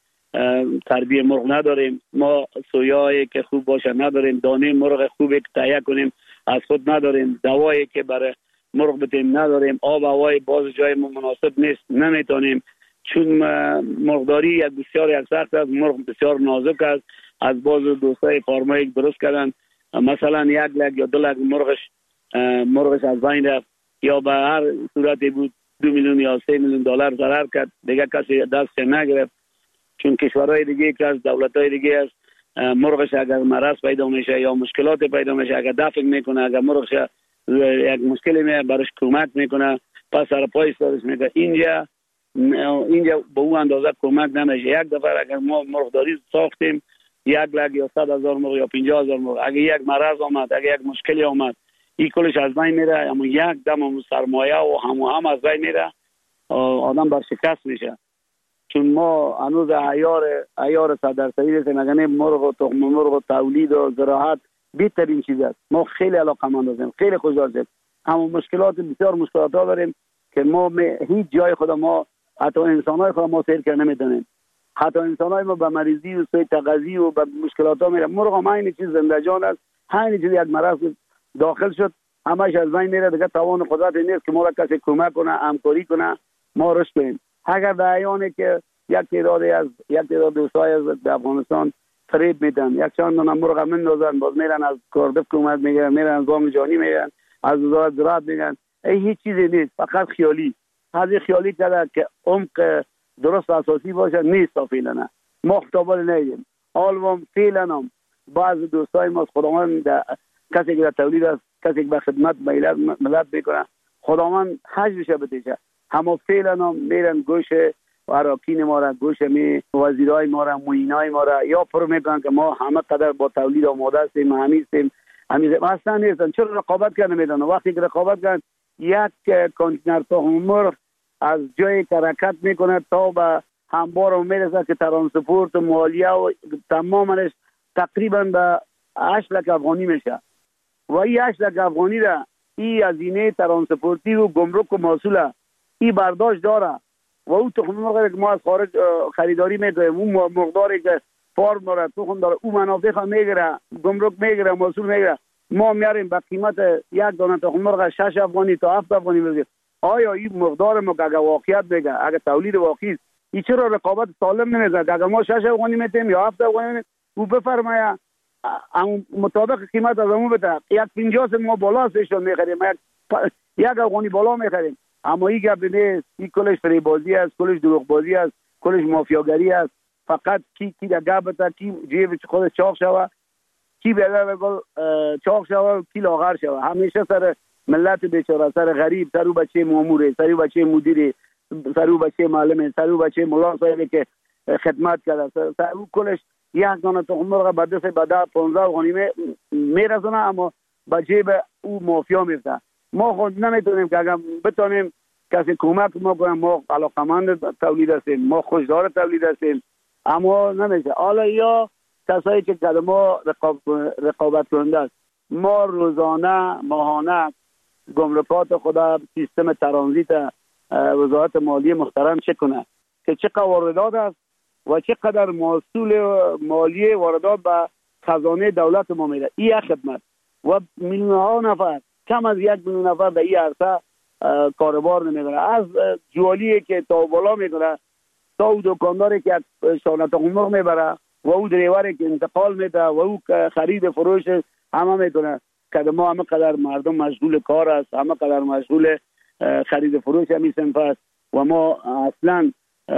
تربیه مرغ نداریم. ما سویایی که خوب باشه نداریم. دانه مرغ خوبی که تهیه کنیم از خود نداریم. دوایی که برای مرغ بتیم نداریم. آب و هوای باز جای مناسب نیست، نمیتونیم. چون مرغداری یک بسیار یک سخت است، مرغ بسیار نازک است. از باز دوستای فارمایی درست کردن مثلا یک لک یا دو لک مرغش مرغش از بین رفت، یا به هر صورتی بود دو میلیون یا سه میلیون دلار ضرر کرد، دیگه کسی دست نگرفت. چون کشورهای دیگه که از دولت‌های دیگه است مرغش اگر مرض پیدا میشه یا مشکلات پیدا میشه، اگر دفع میکنه، اگر مرغش یک مشکلی میاد برش کمک میکنه، پس سر پای استادش میکنه. اینجا اینجا به اون اندازه کمک نمیشه. یک دفعه اگر ما مرغداری ساختیم یک لک یا صد هزار مرغ یا پنجاه هزار مرغ، اگر یک مرض آمد، اگر یک مشکلی آمد، این کلش از بین میره. اما یک دم سرمایه و هم و هم از بین میره، آدم برشکست میشه. چون ما هنوز عیار عیار صد درصدی است، نگنه مرغ و تخم مرغ و تولید و زراعت بهترین چیز است. ما خیلی علاقه‌مند هستیم، خیلی خوشحال هستیم، اما مشکلات بسیار مشکلات ها داریم که ما هیچ جای خود ما حتی انسان‌های خود ما سیر کرده نمی‌دونیم. حتی انسان‌های ما به مریضی و سوی تغذیه و به مشکلات ها میره. مرغ هم این چیز زنده جان است، همین چیز یک مرض داخل شد همش از بین میره، دیگه توان قدرت نیست که ما را کسی کمک کنه، همکاری کنه، ما رشد کنیم. اگر در ایانی که یک تعداد از یک تعداد دوستای از افغانستان فریب میدن، یک چند دونه مرغ میندازن، باز میرن از کاردف کمک میگیرن، میرن از بانک جهانی میگیرن، از وزارت زراعت میگن، این هیچ چیزی نیست، فقط خیالی. هذه خیالی کرده که عمق درست اساسی باشه نیست. فعلا ما خطابال نیدیم. حالم فعلا هم بعض دوستای ما خداوند کسی که در تولید است، کسی که به خدمت ملت میکنه، خداوند حجمش بتیشه. همه فعلا هم میرن گوش اراکین ما را، گوش می وزیرای ما را، معینای ما را یا پر میکنن که ما همه قدر با تولید آماده هستیم، همیستیم همیستیم اصلا نیستن. چرا رقابت کنه میدن؟ وقتی که رقابت کن یک کانتینر تخم مرغ از جایی که حرکت میکنه تا به همبار میرسه که ترانسپورت و مالیه و تمامش تقریبا به هشت لک افغانی میشه و این هشت لک افغانی را این هزینه ترانسپورتی و گمرک و محصول این برداشت داره و اون تخم مرغ که ما از خارج خریداری میکنیم، اون مقداری که فارم داره تخم داره، اون منافع میگیره، گمرک میگیره، محصول میگیره، ما میاریم به قیمت یک دانه تخم مرغ شش افغانی تا هفت افغانی میگیریم. آیا این مقدار ما که اگر واقعیت بگه، اگر تولید واقعی این چرا رقابت سالم نمیزنه که اگر ما شش افغانی میتیم یا هفت افغانی میتیم او بفرمایه مطابق قیمت از همون بده، یک پنجاه ما بالا سشون میخریم، یک یک افغانی بالا میخریم. اما این گپ نیست، این کلش فریبازی است، کلش دروغ بازی است، کلش مافیاگری است. فقط کی کی در گپ بده، کی جیب خودش چاق شوه، کی بله بگل چاق شوه، کی لاغر شوه. همیشه سر ملت بیچاره، سر غریب، سر او بچه ماموره، سر او بچه مدیره، سر او بچه معلمه، سر او بچه ملا صاحبی که خدمت کرده، سر او کلش یک دانه تخم مرغ به دست بعد پانزده افغانی میرسونه، اما به جیب او مافیا میفته. ما خود نمیتونیم که اگر بتونیم کسی کمک ما کنیم، ما علاقمند تولید هستیم، ما خوشدار تولید هستیم، اما نمیشه. حالا یا کسایی که که ما رقابت کننده است، ما روزانه ماهانه گمرکات خدا سیستم ترانزیت وزارت مالی محترم چک کنه که چه واردات است و چقدر محصول مالی واردات به خزانه دولت ما میره. این خدمت و میلیون ها نفر، کم از یک میلیون نفر در این عرصه کاربار نمیکنه، از جوالی که تا بالا میکنه تا او دکانداری که شانه تخم مرغ میبره و او دریوری که انتقال میده و او خرید فروش همه میکنه. که ما همه قدر مردم مشغول کار است، همه قدر مشغول خرید فروش همی صنف است و ما اصلا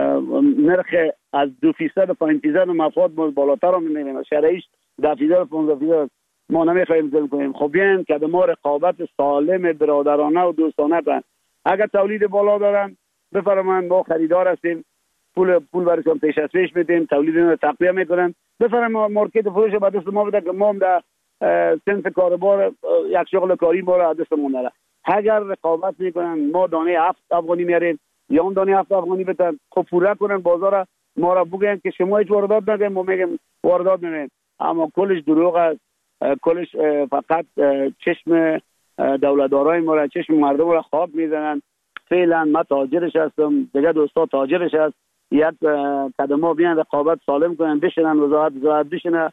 نرخ از دو فیصد و پنج فیصد مفاد بالاتر هم نمیدیم، شرعیش ده فیصد و پانزده فیصد ما نمیخوایم ذل کنیم. خب بیاین که ما رقابت سالم برادرانه و دوستانه کنیم. اگر تولید بالا دارن بفرمایند، ما خریدار هستیم، پول پول برشون پیش از پیش میدیم، تولید رو تقویه میکنن، بفرمایند مارکت فروش به دست ما بده که ما هم در سنف کاربار یک شغل کاری ما را دستمون داره. اگر رقابت میکنن، ما دانه هفت افغانی میاریم یا اون دانه هفت افغانی بدن، خب پورا کنن بازار ما را، بگن که شما هیچ واردات ندارید، ما میگیم واردات نداریم، اما کلش دروغ است. کلش فقط چشم دولتدارای ما را، چشم مردم را خواب میزنن. فعلا من تاجرش هستم، دیگه دوستا تاجرش هست. یک قدم بیان رقابت سالم کنن، بشنن وزارت زراعت بشنه،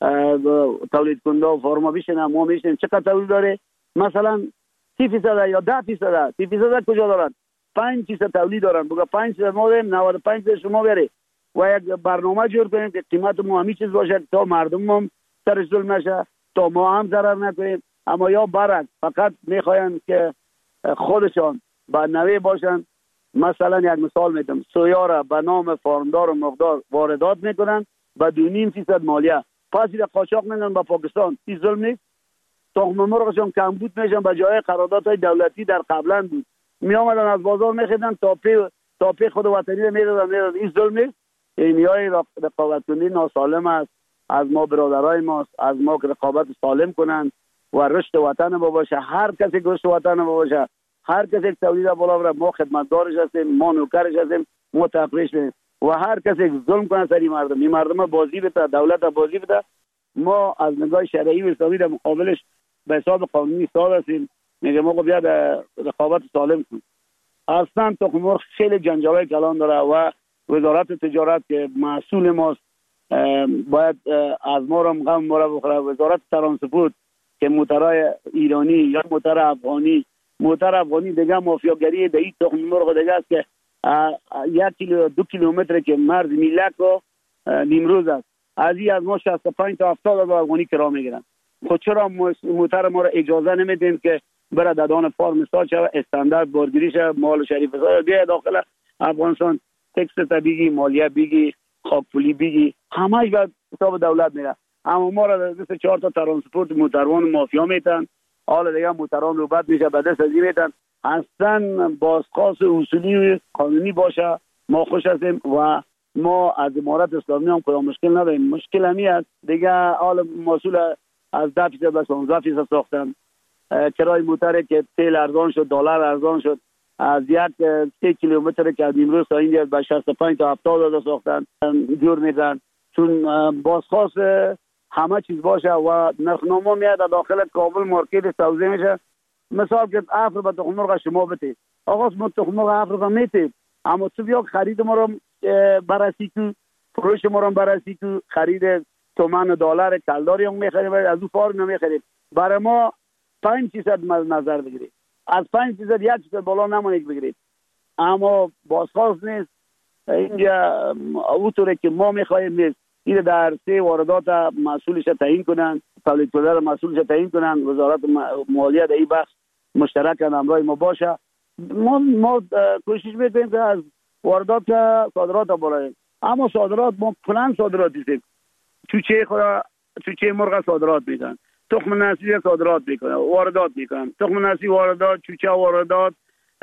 تولید کننده و فارما بشنه، ما میشنیم چقدر تولید داره. مثلا سی فیصد یا ده فیصد، سی فیصد کجا دارن؟ پنج فیصد تولید دارن. بگه پنج فیصد ما داریم، نود و پنج فیصد شما بری و یک برنامه جور کنیم که قیمت ما همین چیز باشه تا مردم هم سرش ظلم نشه، تا ما هم ضرر نکنیم. اما یا برعکس فقط میخواین که خودشان با نوی باشن. مثلا یک مثال میدم، سویا را به نام فارمدار و مقدار واردات میکنن با دو نیم فیصد مالیه، پس را قاچاق میدن به پاکستان. این ظلم نیست؟ تخم مرغشون کمبود میشن به جای قراردادهای دولتی در قبلا بود، می آمدن از بازار میخریدن تا پی تا پی خود وطنی میدادن میدادن. این ظلم نیست؟ این های رقابت کنی ناسالم است. از ما برادرای ماست، از ما که رقابت سالم کنن و رشد وطن ما باشه. هر کسی که رشد وطن ما باشه، هر کسی که تولید بالا بره، ما خدمتدارش هستیم، ما نوکرش هستیم، ما تقریش میدیم. و هر کسی ظلم کنه سری مردم، این مردم بازی بده، دولت بازی بده. ما از نگاه شرعی و اسلامی در مقابلش به حساب قانونی سال هستیم. میگه ما بیا رقابت سالم کنیم. اصلا تخم مرغ خیلی جنجالای کلان داره و وزارت تجارت که مسئول ماست باید از ما را غم ما را بخوره. وزارت ترانسپورت که موترهای ایرانی یا موتر افغانی، موتر افغانی دیگه مافیاگری دیگه تخم مرغ دیگه است که یک کیلو دو کیلومتر که مرز میلک و نیمروز است، از این از ما شصت و پنج تا هفتاد هزار افغانی کرایه میگیرن. خود چرا موتر ما را اجازه نمیدیم که برای دادان فارم سال شود، استاندارد بارگیری شود، مال شریف سال بیاید داخل افغانستان، تکس طبیعی، مالیه بیگی، خاک پولی بیگی، همهش به حساب دولت میره. اما ما را دست چهار تا ترانسپورت موتروان مافیا میتن، حالا دیگه موتران رو بد میشه به دست ازی میتن. اصلا بازخواست اصولی و قانونی باشه ما خوش هستیم و ما از امارت اسلامی هم کدام مشکل نداریم. مشکل همی است دیگه حالا مسئول از ده فیصد به پانزده فیصد ساختن. کرای موتر که تیل ارزان شد، دلار ارزان شد، از یک سه کیلومتر که از امروز تا اینجا به شصت و پنج تا هفتاد هزار ساختن جور میدن. چون بازخواست همه چیز باشه و نرخنامه میاد داخل کابل مارکت توزیع میشه. مثال که افر به تخم مرغ شما بده، آقا ما تخم مرغ افر را میتیم، اما تو بیا خرید ما رو بررسی کو، فروش ما رو بررسی کو، خرید تومان دلار کلداری هم میخریم، از اون فارم نمیخریم. برای ما پنج فیصد نظر بگیرید، از پنج فیصد یک فیصد بالا نمونید بگیرید. اما بازخواست نیست. اینجا اوطوره که ما میخوایم نیست. این در سه واردات مسئولش تعیین کنن، تولید کننده مسئولش تعیین کنن، وزارت مالیه در این بخش مشترک همراه ما باشه. ما ما کوشش میکنیم که از واردات صادرات بالاییم، اما صادرات ما پلان صادرات هستیم. چوچه خورا چوچه مرغ صادرات میکنن، تخم نسلی صادرات میکنن، واردات میکنن، تخم نسلی واردات، چوچه واردات،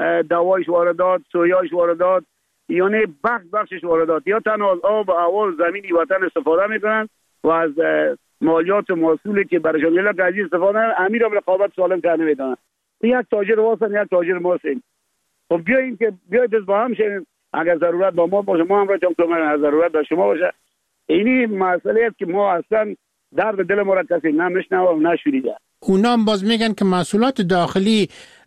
دوایش واردات، سویاش واردات، یعنی بخش بخشش واردات. یا تنها از آب و هوا زمینی وطن استفاده میکنن و از مالیات محصولی که برایشان میاد از استفاده کنن. امیر هم رقابت سالم کرده میدونن. یک تاجر واسن، یک تاجر ماسن. خب بیاین که بیاید از با هم شیم. اگر ضرورت با ما باشه ما هم را چون که من ضرورت با شما باشه. اینی مسئله است که ما اصلا درد دل ما را کسی نمیشنوه و نشنیده. اونا هم باز میگن که محصولات داخلی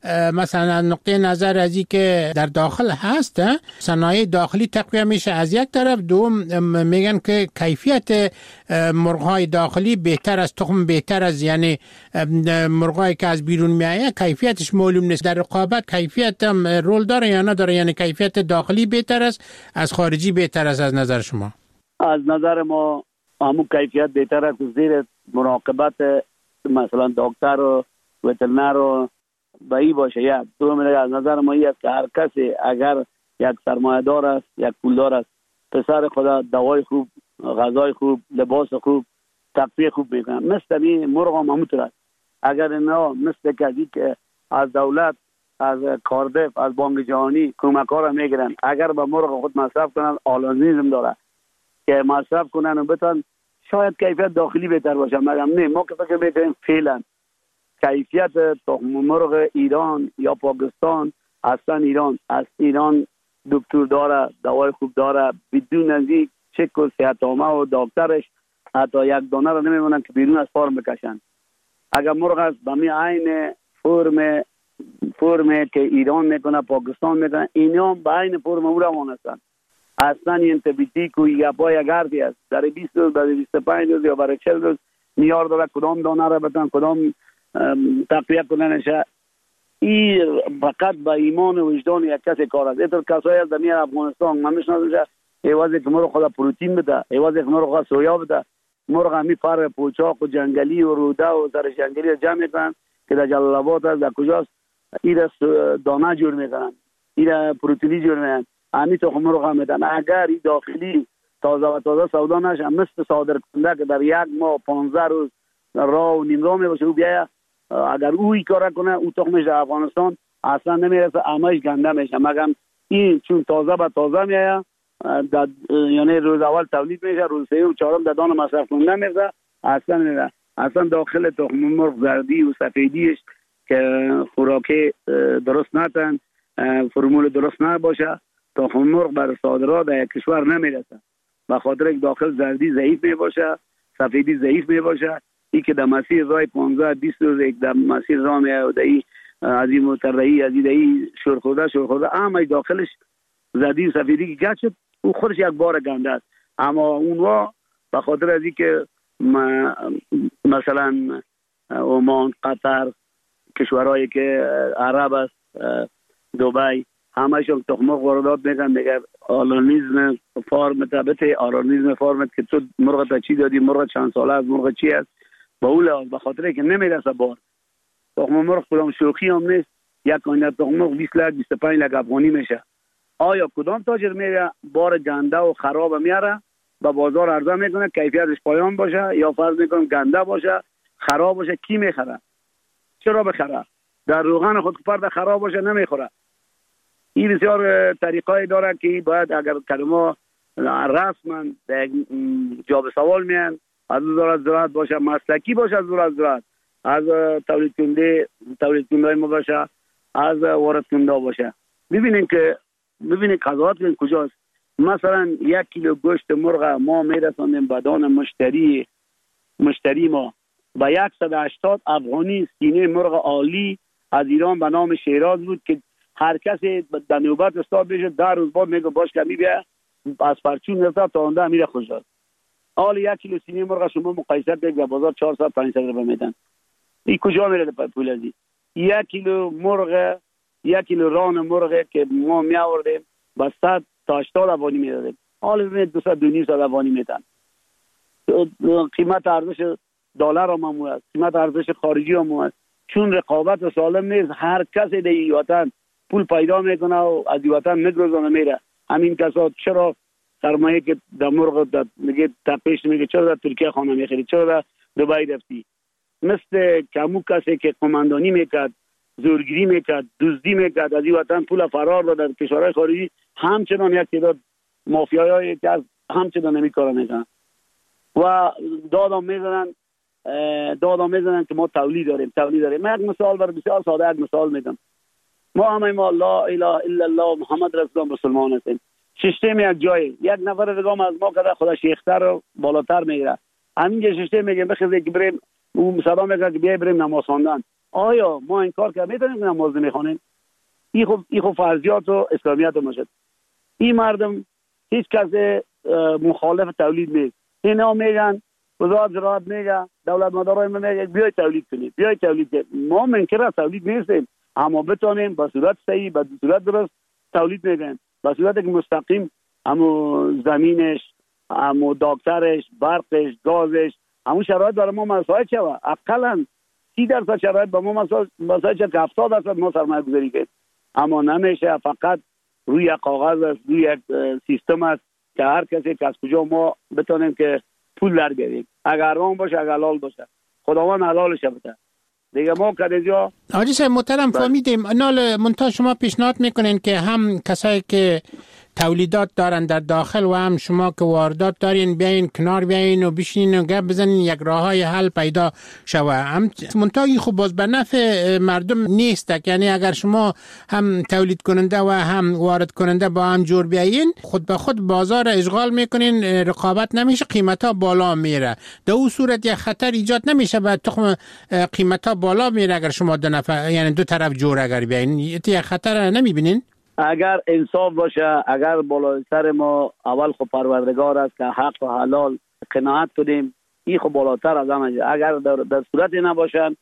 مثلا نقطه نظر از این که در داخل هست، صنایع داخلی تقویه میشه از یک طرف، دوم میگن که کیفیت مرغ‌های داخلی بهتر از تخم، بهتر از یعنی مرغ‌هایی که از بیرون میایه کیفیتش معلوم نیست. در رقابت کیفیت هم رول داره یا نداره؟ یعنی کیفیت داخلی بهتر است از خارجی بهتر است از نظر شما؟ از نظر ما همون کیفیت بهتر است زیر مراقبت مثلا دکتر و وترنر و بایی باشه. یک دو میگه از نظر ما یک که هر کسی اگر یک سرمایه دار است، یک پولدار است، پسر خدا دوای خوب، غذای خوب، لباس خوب، تغذیه خوب میکنه. مثل این مرغ هم همونطور است. اگر اینا مثل کسی که از دولت، از کاردف، از بانک جهانی کمک ها را میگیرن، اگر به مرغ خود مصرف کنن آلانزیزم داره که مصرف کنن و بتن، شاید کیفیت داخلی بهتر باشه. مگم نه، ما که فکر میکنیم فعلا کیفیت تخم مرغ ایران یا پاکستان، اصلا ایران از ایران دکتر داره، دوای خوب داره، بدون از این چک و صحتنامه و دکترش حتی یک دانه را نمیمونن که بیرون از فارم بکشن. اگر مرغ است به می عین فرم فرم که ایران میکنه، پاکستان میکنه، اینا هم به عین فرم او روان هستن. اصلا این تبیتیک و یا با یک گردی است، در بیست روز، برای بیست و پنج روز یا برای چهل روز نیار داره کدام دانه را بتن، کدام تقویه کننشه. این فقط با ایمان و وجدان یک کسی کار است. اینطور کسایی از در افغانستان من میشناسمش، ایوازی که مرغ خدا پروتئین بده، ایوازی که مرغ خدا سویا بده، مرغ همی پر پوچاق و جنگلی و روده و سر جنگلی جمع میکنن که در جلال آباد است، در کجاست، این دانه جور میکنن، این پروتئینی جور میکنن، همی تخم مرغ هم میدن. اگر این داخلی تازه و تازه سودا نشه، مثل صادر کننده که در یک ماه پانزده روز راه و نیم راه میباشه، او بیایه اگر او این کار کنه، او تخمش در افغانستان اصلا نمیرسه، همهش گنده میشه. مگم این چون تازه به تازه میایه، یعنی روز اول تولید میشه، روز سوم چهارم در دان مصرف کننده میرسه، اصلا نمیره. اصلا داخل تخم مرغ زردی و سفیدیش که خوراکی درست نتن، فرمول درست نباشه، تخم مرغ بر صادرات در کشور نمیرسه، به خاطر اینکه داخل زردی ضعیف می باشه، سفیدی ضعیف می باشه. این که در مسیر راه پانزده بیست روز یک در مسیر راه می دهی از این مترهی از این دهی شورخورده شورخورده همه داخلش زردی و سفیدی که گچ شد، او خودش یک بار گنده است. اما اونها به خاطر از این که مثلا عمان، قطر، کشورهایی که عرب است، دبی، همهشون تخم مرغ واردات میکنن. میگه آرانیزم فارم تبت آرانیزم فارم که تو مرغ تا چی دادی، مرغ چند ساله از مرغ چی است، با اون لحاظ به خاطر که نمیرسه بار. تخم مرغ کدام شوخی هم نیست، یک آینه تخم مرغ بیست لک بیست و پنج لک افغانی میشه. آیا کدام تاجر میره بار گنده و خراب میاره به بازار عرضه میکنه، کیفیتش پایان باشه یا فرض میکنم گنده باشه خراب باشه، کی میخره؟ چرا بخره؟ در روغن خود فرد خراب باشه نمیخوره. این بسیار طریقای داره که باید اگر کلمه رسما جواب سوال میان از وزارت زراعت باشه، مسلکی باشه از وزارت زراعت، از تولید کننده تولید کننده ما باشه، از وارد کننده باشه. ببینین که ببینین قضاوت کنین کجاست. مثلا یک کیلو گوشت مرغ ما میرسانیم بدان مشتری مشتری ما با صد و هشتاد افغانی سینه مرغ عالی از ایران به نام شیراز بود که هر کسی در نوبت استاد بشه در روز بعد میگه باش کمی بیا از پرچون گرفته تا اونده میره خوشحال. حالا یک کیلو سینه مرغ شما مقایسه کنید در بازار چهارصد پانصد روپیه میدن. این کجا میره پول ازی؟ یک کیلو مرغ یک کیلو ران مرغ که ما می آوردیم با صد تا هشتاد افغانی میدادیم، حالا ببینید دویست دو نیم صد افغانی میدن. قیمت ارزش دلار هم هم است، قیمت ارزش خارجی هم است. چون رقابت سالم نیست، هر کسی در این وطن پول پیدا میکنه و از این وطن میگذرونه میره. همین کسا چرا سرمایه که در مرغ در میگه تپش میگه چرا در ترکیه خانه میخری، چرا در دبی رفتی؟ مثل کمو کسی که قماندانی میکرد، زورگیری میکرد، دزدی میکرد، از این وطن پول فرار داد در کشورهای خارجی، همچنان یک تعداد مافیایی که از همچنان نمی کار میکنن و دادم میزنن دادم میزنن که ما تولید داریم تولید داریم. من یک مثال بر بسیار ساده یک مثال میدم. ما همه ما لا اله الا الله محمد رسول الله مسلمان هستیم. ششتیم یک جای یک نفر دیگه از ما کده خدا شیختر و بالاتر میگیره، همینجا ششتیم میگیم بخیزه که بریم، اون صدا میگه که بیای بریم نماز خواندن. آیا ما این کار که میتونیم که نماز نمیخوانیم؟ این خب این خب فرضیات و اسلامیت ماشد. این مردم هیچ کس مخالف تولید نیست. اینا میگن وزارت زراعت میگه، دولت مدارای میگه بیای تولید کنید، بیای تولید کنید. ما منکر از تولید نیستیم، اما بتونیم به صورت صحیح به صورت درست تولید میکنیم، به صورت که مستقیم همو زمینش، همو داکترش، برقش، گازش، همو شرایط برای ما مساعد شوه. اقلا سی درصد شرایط با ما مساعد شد که هفتاد درصد ما سرمایه گذاری کنیم. اما نمیشه فقط روی یک کاغذ است، روی یک سیستم است که هر کسی که از کجا ما بتونیم که پول در بیاریم. اگر حرام باشه اگر حلال باشه خداوند حلالش بده دیگه. ما کدیجا حاجی صاحب محترم فهمیدیم. نال منتها شما پیشنهاد میکنین که هم کسایی که تولیدات دارن در داخل و هم شما که واردات دارین بیاین کنار بیاین و بشینین و گپ بزنین، یک راههای حل پیدا شوه. هم منتها این خوب باز به نفع مردم نیست. یعنی اگر شما هم تولید کننده و هم وارد کننده با هم جور بیاین، خود به خود بازار اشغال میکنین، رقابت نمیشه، قیمت ها بالا میره. در اون صورت یک خطر ایجاد نمیشه به تخم قیمت ها بالا میره اگر شما دو نفر یعنی دو طرف جور اگر بیاین؟ یک خطر نمیبینین؟ اگر انصاف باشه، اگر بالای سر ما اول خب پروردگار است که حق و حلال قناعت کنیم، این خب بالاتر از همه. اگر در, در صورت نباشن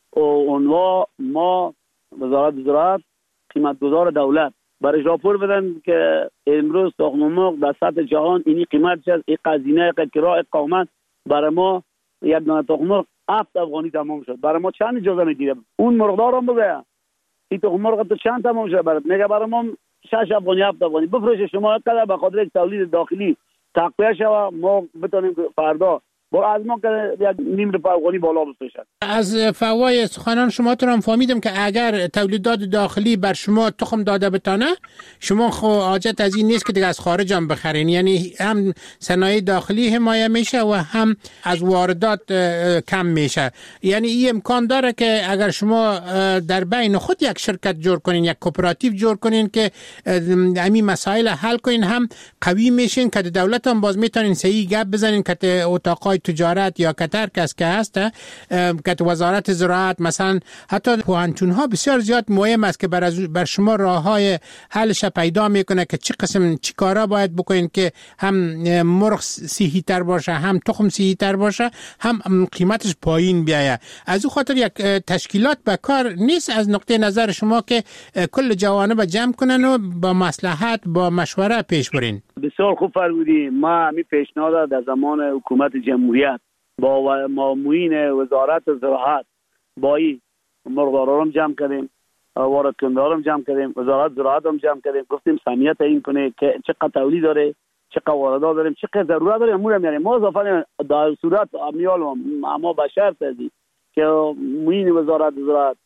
اونها ما وزارت زراعت قیمت گذار دولت برش راپور بدن که امروز تخم مرغ در سطح جهان اینی قیمت شد، این قزینه کرای قومت برای ما یک دانه تخم مرغ هفت افغانی تمام شد. برای ما چند اجازه میگیره؟ اون مرغدار هم بگه این تخم مرغ تو چند تمام شده برات؟ میگه برای ما شش افغانی هفت افغانی بفروشه. شما کده به خاطر تولید داخلی تقویه شوه، ما بتونیم فردا با از ما که یک نیم روپیه افغانی بالا بفروشن. از فوای سخنان شما تو هم فهمیدم که اگر تولیدات داخلی بر شما تخم داده بتانه، شما خو حاجت از این نیست که دیگه از خارج هم بخرین، یعنی هم صنایع داخلی حمایه میشه و هم از واردات کم میشه. یعنی این امکان داره که اگر شما در بین خود یک شرکت جور کنین، یک کوپراتیو جور کنین که همین مسائل حل کنین، هم قوی میشین که دولت هم باز میتونین صحیح گپ بزنین که اتاقای تجارت یا کتر کس که هست که وزارت زراعت مثلا حتی پوهنتون ها بسیار زیاد مهم است که بر, بر شما راه های حلش پیدا میکنه که چی قسم چی کارا باید بکنین که هم مرغ صحی تر باشه، هم تخم صحی تر باشه، هم قیمتش پایین بیایه. از او خاطر یک تشکیلات به کار نیست از نقطه نظر شما که کل جوانب جمع کنن و با مصلحت با مشوره پیش برین؟ بسیار خوب فرمودی. ما همین پیشنهاد در زمان حکومت جمهوریت با مامورین وزارت زراعت با این مرغدارا هم جمع کردیم، وارد کنندگان هم جمع کردیم، وزارت زراعت هم جمع کردیم، گفتیم سمیت این کنه که چقدر تولید داره، چقدر واردات داریم، چقدر ضرورت داره، امور هم یعنی ما اضافه در صورت امیال اما بشر سازی که معین وزارت زراعت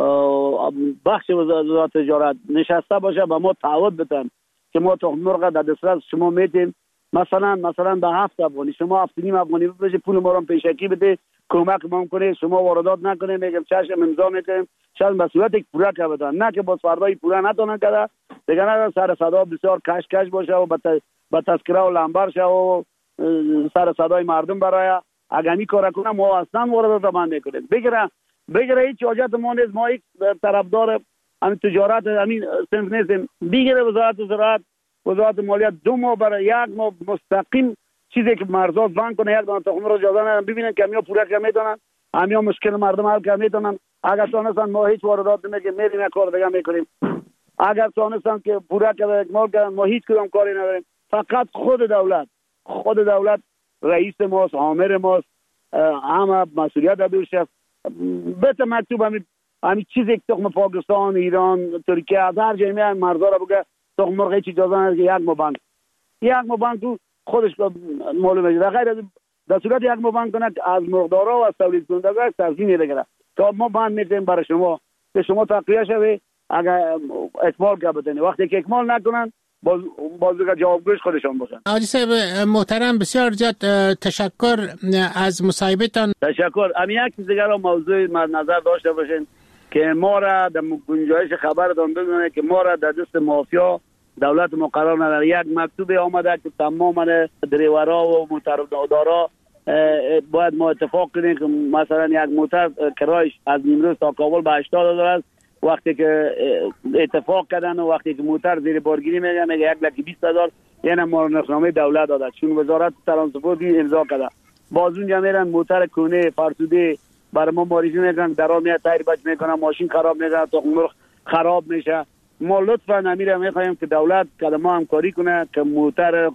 بخش وزارت زراعت تجارت نشسته باشه با ما تعهد بدن که ما تخم مرغ در دسترس شما میدیم، مثلا مثلا به هفت افغانی شما هفت نیم افغانی بفروشید، پول ما رو پیشکی بده، کمک ما کنه، شما واردات نکنه، میگم چشم امضا میکنیم، شاید مسئولیت یک پورا که بدن، نه که باز فردای پورا نتونن کرده دیگه، نه سر صدا بسیار کش کش باشه و با تذکره و لمبر شه و سر صدای مردم برای اگمی کار کنه، ما اصلا واردات بند میکنیم. بگیره بگیره هیچ حاجت ما نیست، ما یک طرفدار همین تجارت همین صنف نیستیم. بگیره وزارت زراعت وزارت مالیات دو ماه برای یک ماه مستقیم چیزی که مرزات بند کنه، یک دانه تخم رو اجازه ندن، ببینن که همیا پورا که میدونن، همیا مشکل مردم حل که میدونن. اگر تونستن ما هیچ واردات نمیگیم، میریم یک کار دیگه میکنیم. اگر تونستن که پورا که اکمال کردن، ما هیچ کدام کاری نداریم. فقط خود دولت خود دولت رئیس ماست، آمر ماست، همه مسئولیت دوش است. بهت مکتوب همین همین چیزی که تخم پاکستان، ایران، ترکیه از هر جای میان مرزا را بگه تخم مرغ هیچ اجازه نداره که یک ماه بند یک ماه بند تو خودش معلومه میشه. غیر از در صورت یک ماه بند کنه از مرغدارا و از تولید کنندگان تضمین بگیره که ما بند میتیم برای شما که شما تقویه شوی، اگر اکمال که بدن، وقتی که اکمال نکنن باز باز جوابگوش خودشان باشن. حاجی صاحب محترم بسیار زیاد تشکر از مصاحبتان. تشکر. امی یک چیز دیگر موضوع مد نظر داشته باشین که ما را در گنجایش خبرتان بدونید که ما را در دست مافیا دولت مقرر نداره. یک مکتوب آمده که تمام دریورا و موتردارا باید ما اتفاق کنیم که مثلا یک موتر کرایش از نیمروز تا کابل به هشتاد هزار است. وقتی که اتفاق کردن و وقتی که موتر زیر بارگیری میگه میگه یک لک بیست هزار، یعنی ما نقصنامه دولت داده چون وزارت ترانسپورت امضا کرده. باز اونجا میرن موتر کونه فرسوده برای ما معرفی میکنن، درا میاد تایر بچ میکنن، ماشین خراب میکنه، تخم مرغ خراب میشه. ما لطفا امیر میخوایم که دولت که ما همکاری کنه که موتر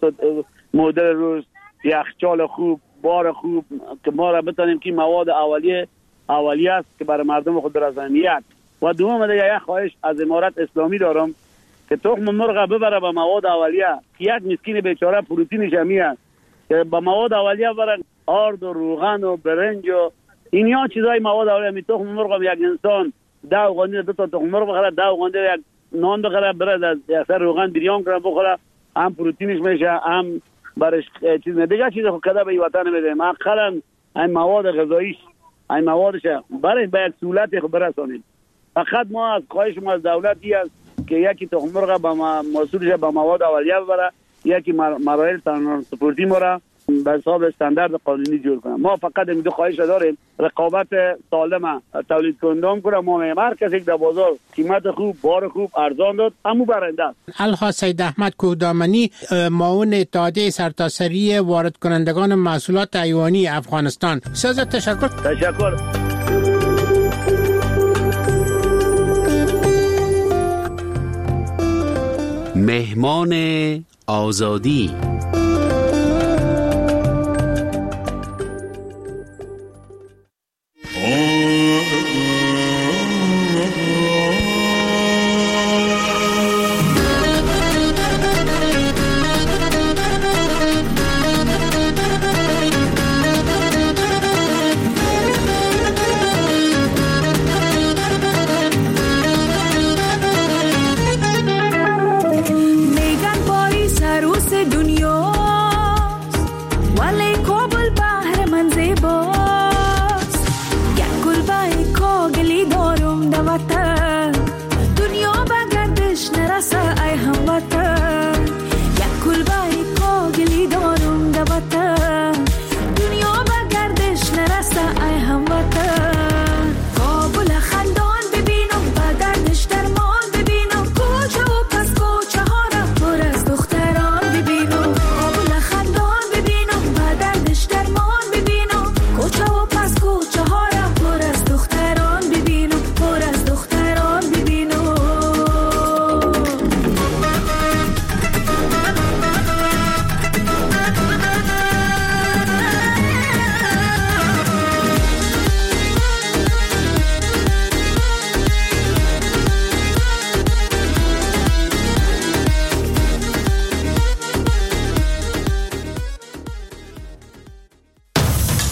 مدل روز، یخچال خوب، بار خوب که ما را بتونیم که مواد اولیه اولیه است که برای مردم خود برسانیم. یک و دوم دیگه یک خواهش از امارت اسلامی دارم که تخم مرغ ببره به مواد اولیه که یک مسکین بیچاره پروتئینش میاد که به مواد اولیه بره، آرد و روغن و برنج و اینیا چیزای مواد اولیه. می تخم مرغ یک انسان ده افغانی دو تا تخم مرغ بخره، ده افغانی یک نان بخره، بره از یک سر روغن بریان کنه بخوره، هم پروتئینش میشه هم برش چیز نه دیگه چیز خود کده به وطن میده. ما اقلا این مواد غذاییش این موادش برای به یک سهولت خود برسانیم. فقط ما از خواهش ما از دولتی است که یکی تخم مرغ به مسئولش به مواد اولیه ببره، یکی مراحل ترانسپورتی ما را به حساب استاندارد قانونی جور کنه. ما فقط این دو خواهش داریم، رقابت سالم تولید کنندگان کنه. ما هر کسی که در بازار قیمت خوب، بار خوب، ارزان داد، همو برنده است. الها سید احمد کوهدامنی، معاون اتحادیه سرتاسری وارد کنندگان محصولات حیوانی افغانستان. بسیار تشکر. تشکر. مهمان آزادی.